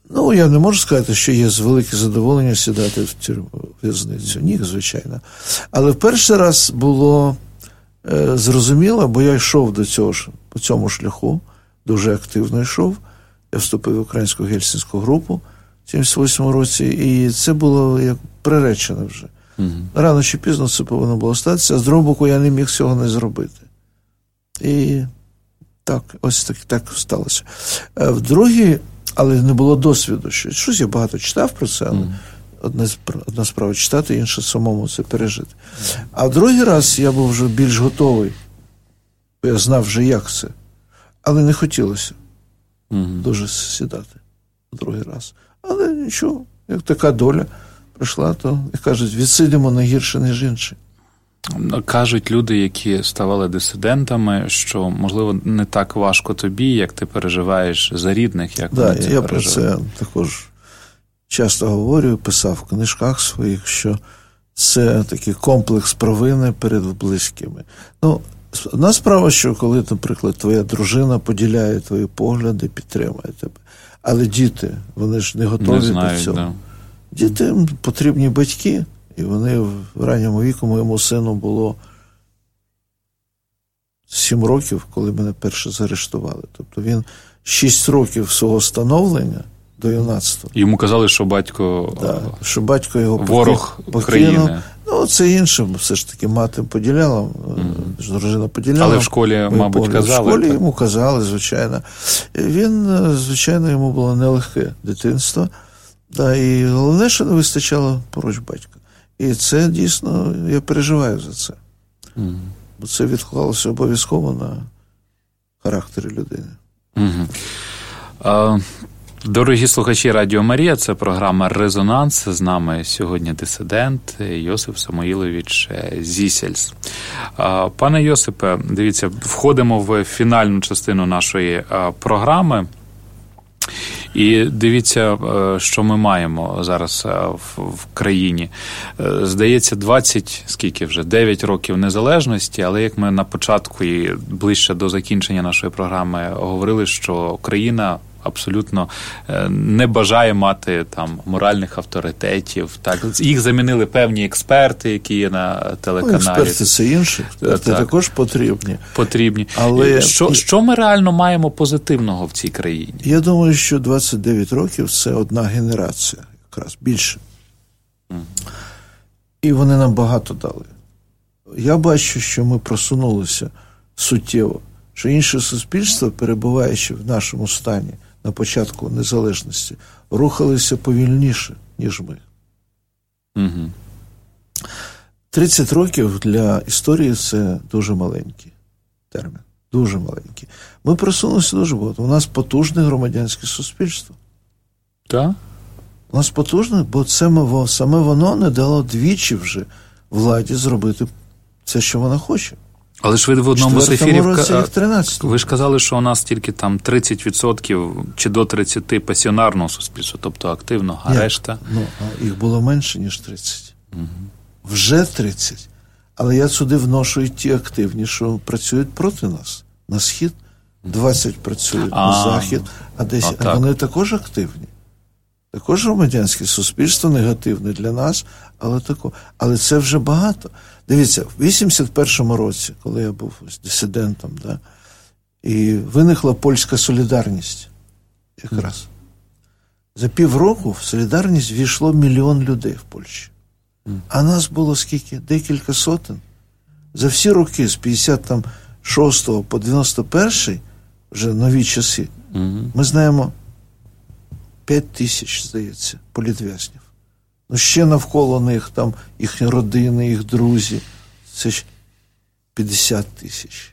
Ну, я не можу сказати, що є велике задоволення сідати в тюрму, в'язницю. Ні, звичайно. Але в перший раз було е, зрозуміло, бо я йшов до цього ж, по цьому шляху, дуже активно йшов. Я вступив в українську гельсінську групу в сімдесят восьмому році, і це було як приречено вже. Угу. Рано чи пізно це повинно було статися, а з другого боку я не міг цього не зробити. І так, ось так, так сталося. В другій, але не було досвіду. Щось я багато читав про це, але mm. одна, одна справа читати, інша самому це пережити. А в другий раз я був вже більш готовий, бо я знав вже, як це. Але не хотілося mm. дуже сідати в другий раз. Але нічого, як така доля прийшла, то, як кажуть, відсидимо не гірше, ніж інші. Кажуть люди, які ставали дисидентами, що, можливо, не так важко тобі, як ти переживаєш за рідних, як да, вони це я переживають. Про це також часто говорю, писав в книжках своїх, що це такий комплекс провини перед близькими. Ну, одна справа, що коли, наприклад, твоя дружина поділяє твої погляди, підтримує тебе. Але діти, вони ж не готові не знають, до цього. Да. Дітям потрібні батьки. І вони в ранньому віку, моєму сину було сім років, коли мене перше заарештували. Тобто він шість років свого становлення до юнацтва. Йому казали, що батько, да, що батько його ворог покинув. України. Ну, це інше, все ж таки мати поділяла, mm-hmm. дружина поділяла. Але в школі, мабуть, погляд. казали. В школі так? йому казали, звичайно. Він, звичайно, йому було нелегке дитинство. Да, і головне, що не вистачало поруч батька. І це, дійсно, я переживаю за це. Mm. Бо це відклалося обов'язково на характері людини. Mm-hmm. Uh, дорогі слухачі Радіо Марія, це програма «Резонанс». З нами сьогодні дисидент Йосип Самоїлович Зісельс. Uh, пане Йосипе, дивіться, входимо в фінальну частину нашої uh, програми. І дивіться, що ми маємо зараз в країні. Здається, двадцять, скільки вже, дев'ять років незалежності, але як ми на початку і ближче до закінчення нашої програми говорили, що країна абсолютно не бажає мати там моральних авторитетів. Так, їх замінили певні експерти, які є на телеканалі. Ну, експерти це інші, експерти також потрібні. Потрібні. Але що, що ми реально маємо позитивного в цій країні? Я думаю, що двадцять дев'ять років це одна генерація, якраз більше. Mm. І вони нам багато дали. Я бачу, що ми просунулися суттєво, що інше суспільство, перебуваючи в нашому стані на початку незалежності, рухалися повільніше, ніж ми. Угу. тридцять років для історії – це дуже маленький термін. Дуже маленький. Ми просунулися дуже багато. У нас потужне громадянське суспільство. Так? У нас потужне, бо це саме воно не дало двічі вже владі зробити це, що вона хоче. Але ж ви в одному з ефірів ви ж казали, що у нас тільки там тридцять відсотків чи до тридцять відсотків пасіонарного суспільства, тобто активно, а Як? решта? Ну, а їх було менше, ніж тридцять. Угу. Вже тридцять. Але я сюди вношу і ті активні, що працюють проти нас. На схід двадцять працюють, а, на захід, а десять. А вони також активні. Також громадянське суспільство негативне для нас, але тако. Але це вже багато. Дивіться, в вісімдесят першому році, коли я був дисидентом, да, і виникла польська солідарність якраз. Mm. За півроку в солідарність війшло мільйон людей в Польщі. Mm. А нас було скільки? Декілька сотень. За всі роки, з п'ятдесят шостого по дев'яносто перший, вже нові часи, mm-hmm. ми знаємо п'ять тисяч, здається, політв'язнів. Ну, ще навколо них, там, їхні родини, їх друзі. Це ж п'ятдесят тисяч.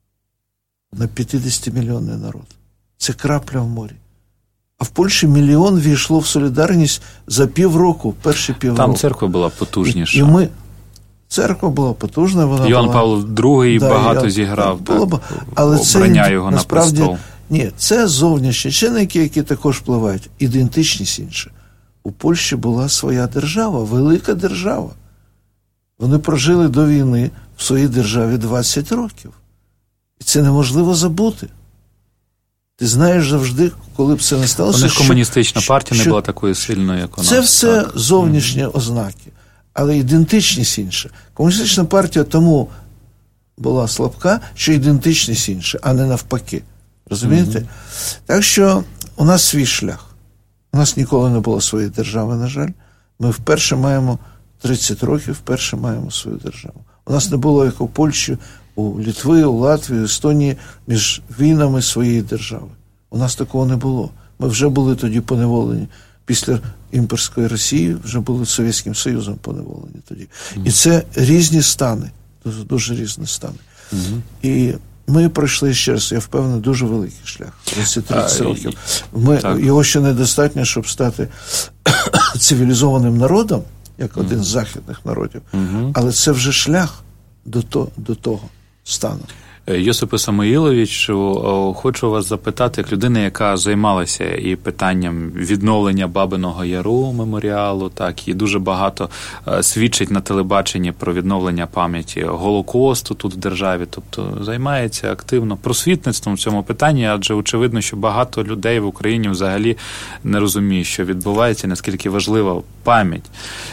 На п'ятдесятимільйонний народ. Це крапля в морі. А в Польщі мільйон війшло в солідарність за півроку, перші півроку. Там церква була потужніша. І, і ми... Церква була потужна, вона Йоанн була... Павло другий да, багато я... зіграв. Було... Так, але обрання це, його насправді, на престол. Ні, це зовнішні чинники, які також впливають. Ідентичність інша. У Польщі була своя держава, велика держава. Вони прожили до війни в своїй державі двадцять років. І це неможливо забути. Ти знаєш завжди, коли б це не сталося. У них комуністична що, партія що, не була такою сильною, як у нас. Це все так. зовнішні mm-hmm. ознаки, але ідентичність інша. Комуністична партія тому була слабка, що ідентичність інша, а не навпаки. Розумієте? Mm-hmm. Так що у нас свій шлях. У нас ніколи не було своєї держави, на жаль. Ми вперше маємо тридцять років, вперше маємо свою державу. У нас не було, як у Польщі, у Литви, у Латвії, у Естонії, між війнами своєї держави. У нас такого не було. Ми вже були тоді поневолені. Після імперської Росії вже були Совєтським Союзом поневолені тоді. Mm-hmm. І це різні стани, дуже, дуже різні стани. Mm-hmm. І ми пройшли, ще раз, я впевнений, дуже великий шлях. тридцять років. Ми, його ще недостатньо, щоб стати цивілізованим народом, як один mm-hmm. з західних народів. Mm-hmm. Але це вже шлях до, то, до того стану. Йосипе Самоїловичу, хочу вас запитати, як людина, яка займалася і питанням відновлення Бабиного Яру меморіалу, так, і дуже багато свідчить на телебаченні про відновлення пам'яті Голокосту тут в державі, тобто займається активно просвітництвом в цьому питанні, адже очевидно, що багато людей в Україні взагалі не розуміють, що відбувається, наскільки важлива пам'ять.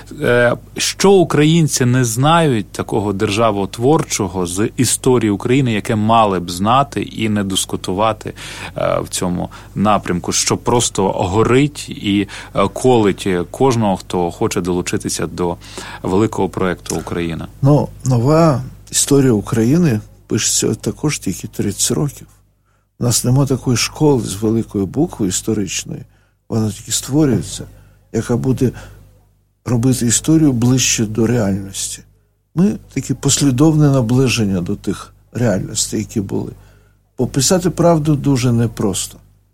Що українці не знають такого державотворчого з історії України, яке мали б знати і не дискутувати в цьому напрямку, що просто горить і колить кожного, хто хоче долучитися до великого проєкту «Україна»? Ну, нова історія України пишеться також тільки тридцять років. У нас нема такої школи з великої букви історичної, вона тільки створюється, яка буде робити історію ближче до реальності. Ми такі послідовне наближення до тих реальностей, які були. Пописати правду дуже непросто.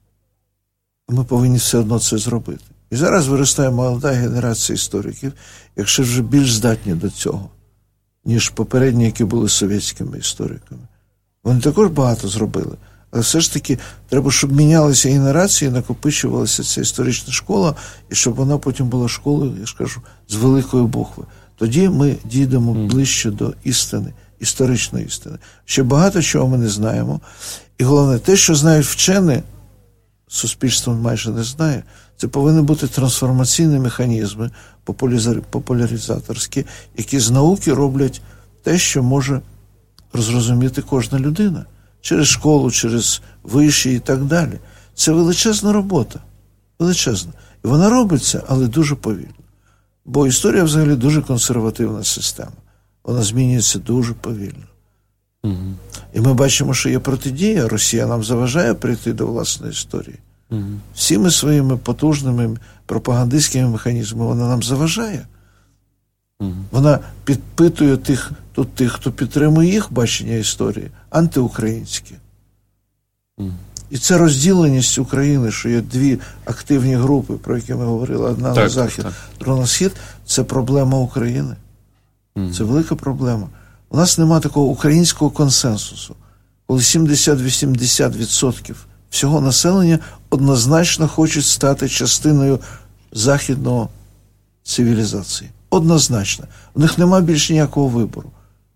Ми повинні все одно це зробити. І зараз виростає молода генерація істориків, якщо вже більш здатні до цього, ніж попередні, які були совєтськими істориками. Вони також багато зробили. Але все ж таки треба, щоб мінялися генерації, накопичувалася ця історична школа, і щоб вона потім була школою, я ж кажу, з великої букви. Тоді ми дійдемо ближче до істини, історичної істини. Ще багато чого ми не знаємо. І головне, те, що знають вчені, суспільство майже не знає, це повинні бути трансформаційні механізми, популяризаторські, які з науки роблять те, що може розрозуміти кожна людина. Через школу, через виші і так далі. Це величезна робота. Величезна. І вона робиться, але дуже повільно. Бо історія взагалі дуже консервативна система. Вона змінюється дуже повільно. Угу. І ми бачимо, що є протидія. Росія нам заважає прийти до власної історії. Угу. Всіми своїми потужними пропагандистськими механізмами вона нам заважає. Угу. Вона підпитує тих, тут тих, хто підтримує їх бачення історії, антиукраїнське. Угу. І це розділеність України, що є дві активні групи, про які ми говорили, одна так, на захід, так. друга на схід, це проблема України. Mm. Це велика проблема. У нас немає такого українського консенсусу, коли сімдесят-вісімдесят відсотків всього населення однозначно хочуть стати частиною західної цивілізації. Однозначно. У них немає більше ніякого вибору.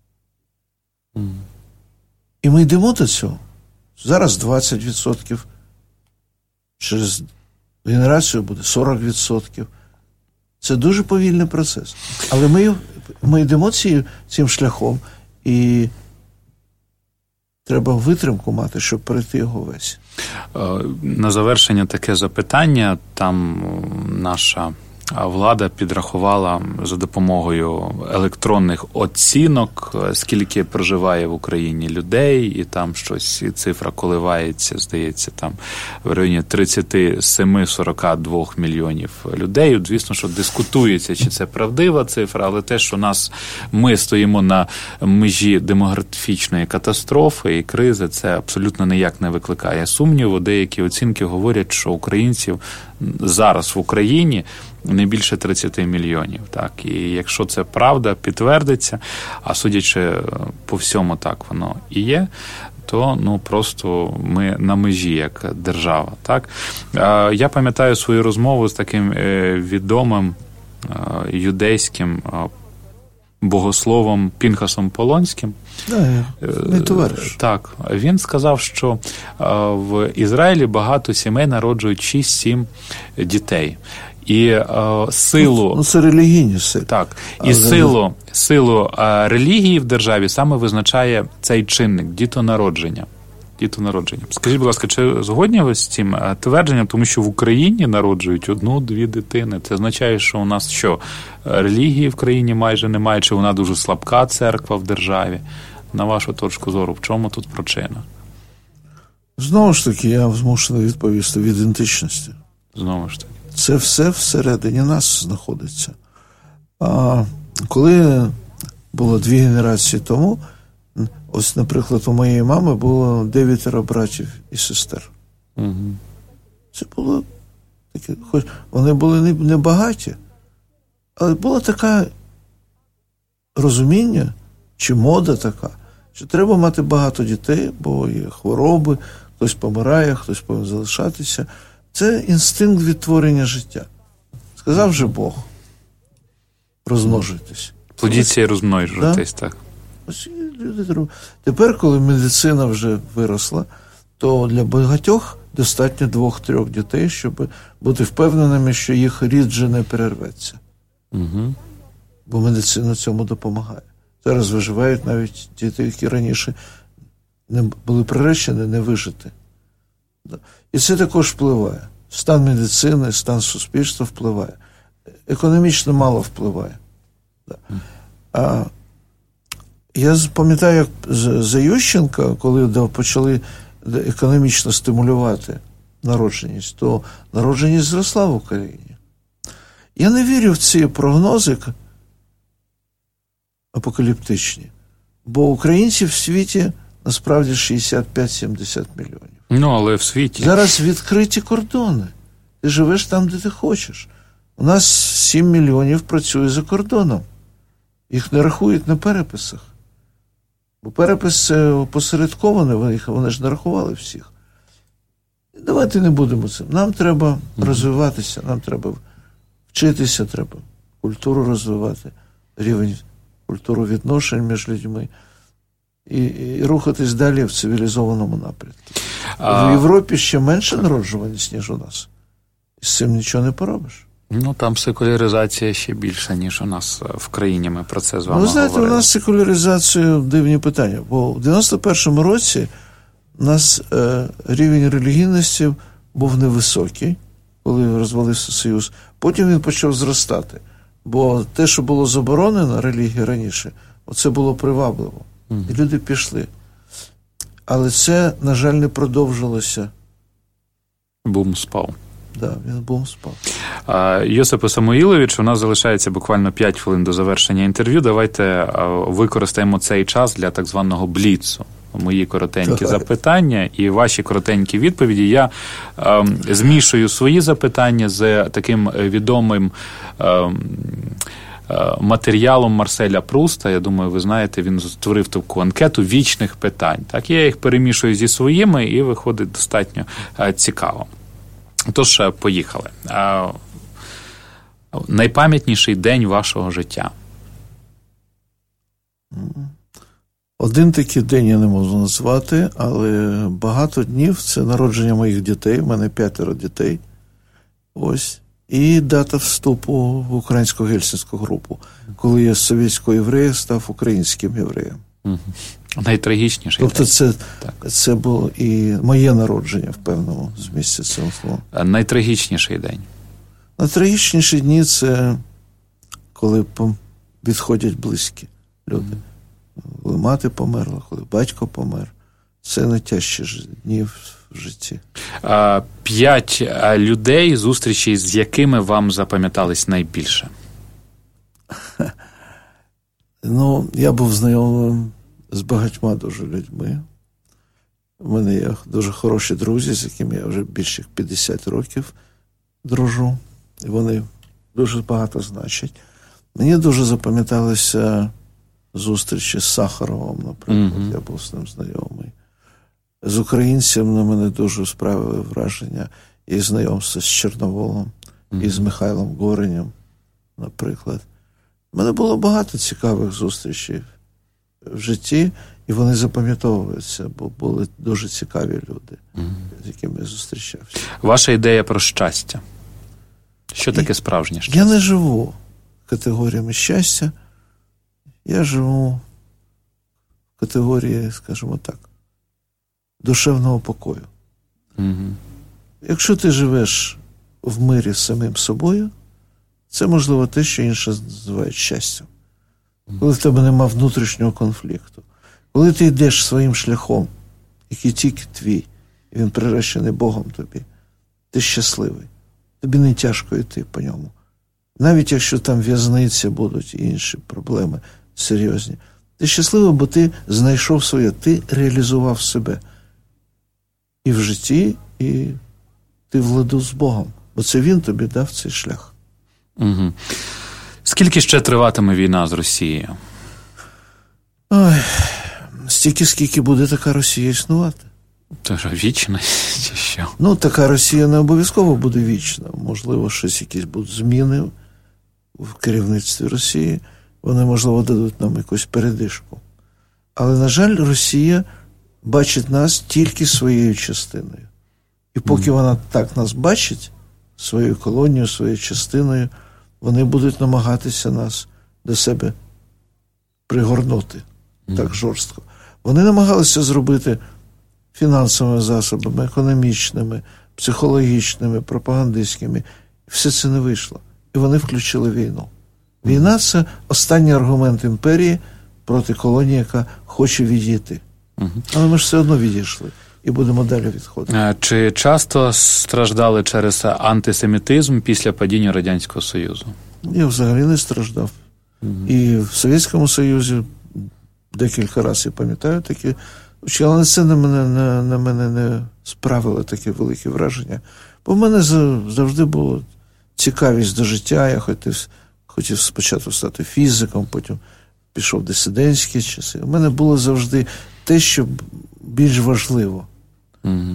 Mm. І ми йдемо до цього. Зараз двадцять відсотків, через генерацію буде сорок відсотків. Це дуже повільний процес. Але ми, ми йдемо ці, цим шляхом, і треба витримку мати, щоб пройти його весь. На завершення таке запитання. Там наша влада підрахувала за допомогою електронних оцінок, скільки проживає в Україні людей, і там щось, і цифра коливається, здається, там в районі тридцять сім - сорок два мільйонів людей. Звісно, що дискутується, чи це правдива цифра, але те, що нас, ми стоїмо на межі демографічної катастрофи і кризи, це абсолютно ніяк не викликає сумніву. Деякі оцінки говорять, що українців зараз в Україні не більше тридцять мільйонів. Так? І якщо це правда, підтвердиться, а судячи по всьому так воно і є, то ну, просто ми на межі як держава. Так? Я пам'ятаю свою розмову з таким відомим юдейським богословом Пінхасом Полонським. Да, мій товариш. Так, він сказав, що в Ізраїлі багато сімей народжують шість-сім дітей. І е, силу... Ну, це релігійні сили. Так. І силу, силу е, релігії в державі саме визначає цей чинник – дітонародження. Дітонародження. Скажіть, будь ласка, чи згодні ви з цим твердженням? Тому що в Україні народжують одну-дві дитини. Це означає, що у нас що? Релігії в країні майже немає, чи вона дуже слабка церква в державі? На вашу точку зору, в чому тут причина? Знову ж таки, я змушений відповісти від ідентичності. Знову ж таки. Це все всередині нас знаходиться. А коли було дві генерації тому, ось, наприклад, у моєї мами було дев'ятеро братів і сестер. Угу. Це було таке, хоч вони були не багаті, але було таке розуміння, чи мода така, що треба мати багато дітей, бо є хвороби, хтось помирає, хтось повинен залишатися. Це інстинкт відтворення життя. Сказав же Бог. Розмножуйтесь. Плодіться і розмножуйтесь, да? Так. Ось люди. Тепер, коли медицина вже виросла, то для багатьох достатньо двох-трьох дітей, щоб бути впевненими, що їх рід вже не перерветься. Угу. Бо медицина цьому допомагає. Зараз виживають навіть діти, які раніше не були приречені не вижити. І це також впливає. Стан медицини, стан суспільства впливає. Економічно мало впливає. А я пам'ятаю, як за Ющенка, коли почали економічно стимулювати народженість, то народженість зросла в Україні. Я не вірю в ці прогнози апокаліптичні, бо українців в світі насправді шістдесят п'ять-сімдесят мільйонів. Ну, але в світі. Зараз відкриті кордони. Ти живеш там, де ти хочеш. У нас сім мільйонів працює за кордоном. Їх не рахують на переписах. Бо перепис це опосередковане, вони, вони ж не рахували всіх. Давайте не будемо цим. Нам треба mm-hmm. розвиватися, нам треба вчитися, треба культуру розвивати, рівень культуру відношень між людьми. І, і рухатись далі в цивілізованому напрямку. А... В Європі ще менше народжуваність, ніж у нас. І з цим нічого не поробиш. Ну, там секуляризація ще більша, ніж у нас в країні. Ми про це з вами ну, знаєте, говорили. У нас секуляризація дивні питання. Бо в дев'яносто першому році у нас е, рівень релігійності був невисокий, коли розвалився Союз. Потім він почав зростати. Бо те, що було заборонено релігія раніше, оце було привабливо. І люди пішли. Але це, на жаль, не продовжилося. Бум спав. Так, да, він бум спав. Йосипе Самуїлович, у нас залишається буквально п'ять хвилин до завершення інтерв'ю. Давайте використаємо цей час для так званого бліцу. Мої коротенькі Давай. запитання і ваші коротенькі відповіді. Я е, змішую свої запитання з таким відомим е, матеріалом Марселя Пруста. Я думаю, ви знаєте, він створив таку анкету вічних питань. Так, я їх перемішую зі своїми, і виходить достатньо цікаво. Тож, поїхали. Найпам'ятніший день вашого життя? Один такий день я не можу назвати, але багато днів – це народження моїх дітей, в мене п'ятеро дітей. Ось. І дата вступу в українську гельсінську групу, коли я з совєтського єврея став українським євреєм. Угу. Найтрагічніший тобто це, це було і моє народження в певному змісті цього слова. Найтрагічніший день? Найтрагічніші дні – це коли відходять близькі люди. Угу. Коли мати померла, коли батько помер. Це найтяжчі дні в житті. П'ять людей, зустрічі з якими вам запам'ятались найбільше? Ну, я був знайомим з багатьма дуже людьми. У мене є дуже хороші друзі, з якими я вже більше п'ятдесят років дружу. І вони дуже багато значать. Мені дуже запам'яталися зустрічі з Сахаровим, наприклад. Mm-hmm. Я був з ним знайомий. З українцем на мене дуже справили враження і знайомство з Чорноволом, mm-hmm. і з Михайлом Горенем, наприклад. У мене було багато цікавих зустрічей в житті, і вони запам'ятовуються, бо були дуже цікаві люди, mm-hmm. з якими я зустрічався. Ваша ідея про щастя. Що таке справжнє щастя? Я не живу категоріями щастя. Я живу в категорії, скажімо так, душевного покою. Mm-hmm. Якщо ти живеш в мирі з самим собою, це, можливо, те, що інше називають щастям. Коли в тебе нема внутрішнього конфлікту. Коли ти йдеш своїм шляхом, який тільки твій, і він приречений Богом тобі, ти щасливий. Тобі не тяжко йти по ньому. Навіть якщо там в'язниці будуть і інші проблеми серйозні. Ти щасливий, бо ти знайшов своє, ти реалізував себе. І в житті, і ти владу з Богом. Бо це він тобі дав цей шлях. Угу. Скільки ще триватиме війна з Росією? Ой, стільки, скільки буде така Росія існувати. Тож вічна чи що? Ну, така Росія не обов'язково буде вічна. Можливо, щось якісь будуть зміни в керівництві Росії. Вони, можливо, дадуть нам якусь передишку. Але, на жаль, Росія бачить нас тільки своєю частиною. І поки mm. вона так нас бачить, своєю колонією, своєю частиною, вони будуть намагатися нас до себе пригорнути mm. так жорстко. Вони намагалися зробити фінансовими засобами, економічними, психологічними, пропагандистськими. Все це не вийшло. І вони включили війну. Війна – це останній аргумент імперії проти колонії, яка хоче відійти. Mm. Але ми ж все одно відійшли. І будемо далі відходити. Чи часто страждали через антисемітизм після падіння Радянського Союзу? Я взагалі не страждав. Mm-hmm. І в Совєтському Союзі декілька разів, я пам'ятаю, такі, але це на мене, на, на мене не справило таке велике враження. Бо в мене завжди була цікавість до життя. Я хотів, хотів спочатку стати фізиком, потім пішов в дисидентські часи. У мене було завжди те, що більш важливо. Mm-hmm.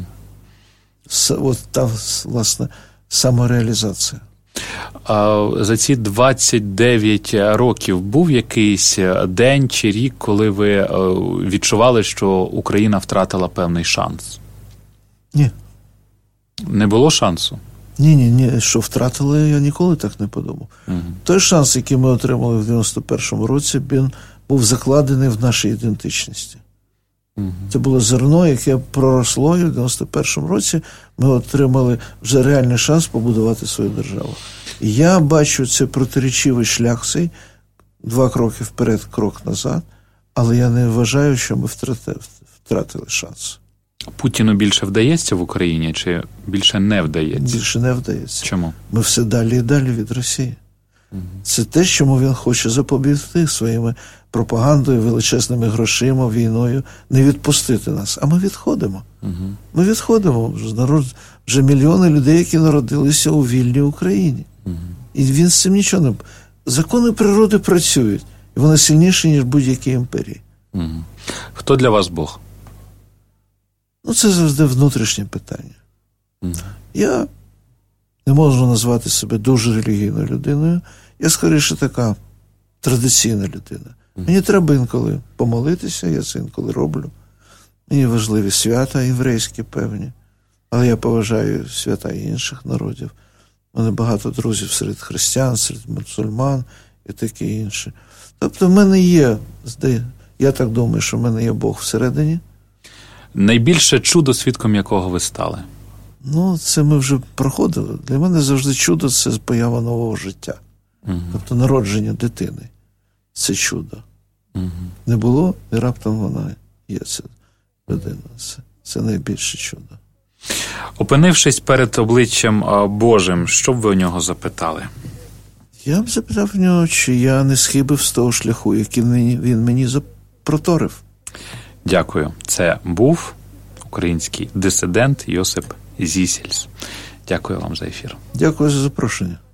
От та, власне, самореалізація. А за ці двадцять дев'ять років був якийсь день чи рік, коли ви відчували, що Україна втратила певний шанс? Ні. Не було шансу? Ні, ні, ні, що втратили, я ніколи так не подумав. Mm-hmm. Той шанс, який ми отримали в дев'яносто першому році, він був закладений в нашій ідентичності. Mm-hmm. Це було зерно, яке проросло, і в дев'яносто першому році ми отримали вже реальний шанс побудувати свою державу. І я бачу це протирічивий шлях цей, два кроки вперед, крок назад, але я не вважаю, що ми втратили, втратили шанс. Путіну більше вдається в Україні, чи більше не вдається? Більше не вдається. Чому? Ми все далі і далі від Росії. Mm-hmm. Це те, чому він хоче запобігти своїми пропагандою, величезними грошима, війною, не відпустити нас. А ми відходимо. Mm-hmm. Ми відходимо. Вже мільйони людей, які народилися у вільній Україні. Mm-hmm. І він з цим нічого не... Закони природи працюють. І вони сильніші, ніж будь-які імперії. Mm-hmm. Хто для вас Бог? Ну, це завжди внутрішнє питання. Mm-hmm. Я не можу назвати себе дуже релігійною людиною. Я, скоріше, така традиційна людина. Mm-hmm. Мені треба інколи помолитися, я це інколи роблю. Мені важливі свята єврейські певні. Але я поважаю свята і інших народів. У мене багато друзів серед християн, серед мусульман і таке інше. Тобто в мене є, я так думаю, що в мене є Бог всередині. Найбільше чудо, свідком якого ви стали? Ну, це ми вже проходили. Для мене завжди чудо – це поява нового життя. Угу. Тобто народження дитини. Це чудо. Угу. Не було, і раптом вона є, ця людина. Це, це найбільше чудо. Опинившись перед обличчям Божим, що б ви у нього запитали? Я б запитав в нього, чи я не схибив з того шляху, який він мені запроторив. Дякую. Це був український дисидент Йосип Зісельс. Дякую вам за ефір. Дякую за запрошення.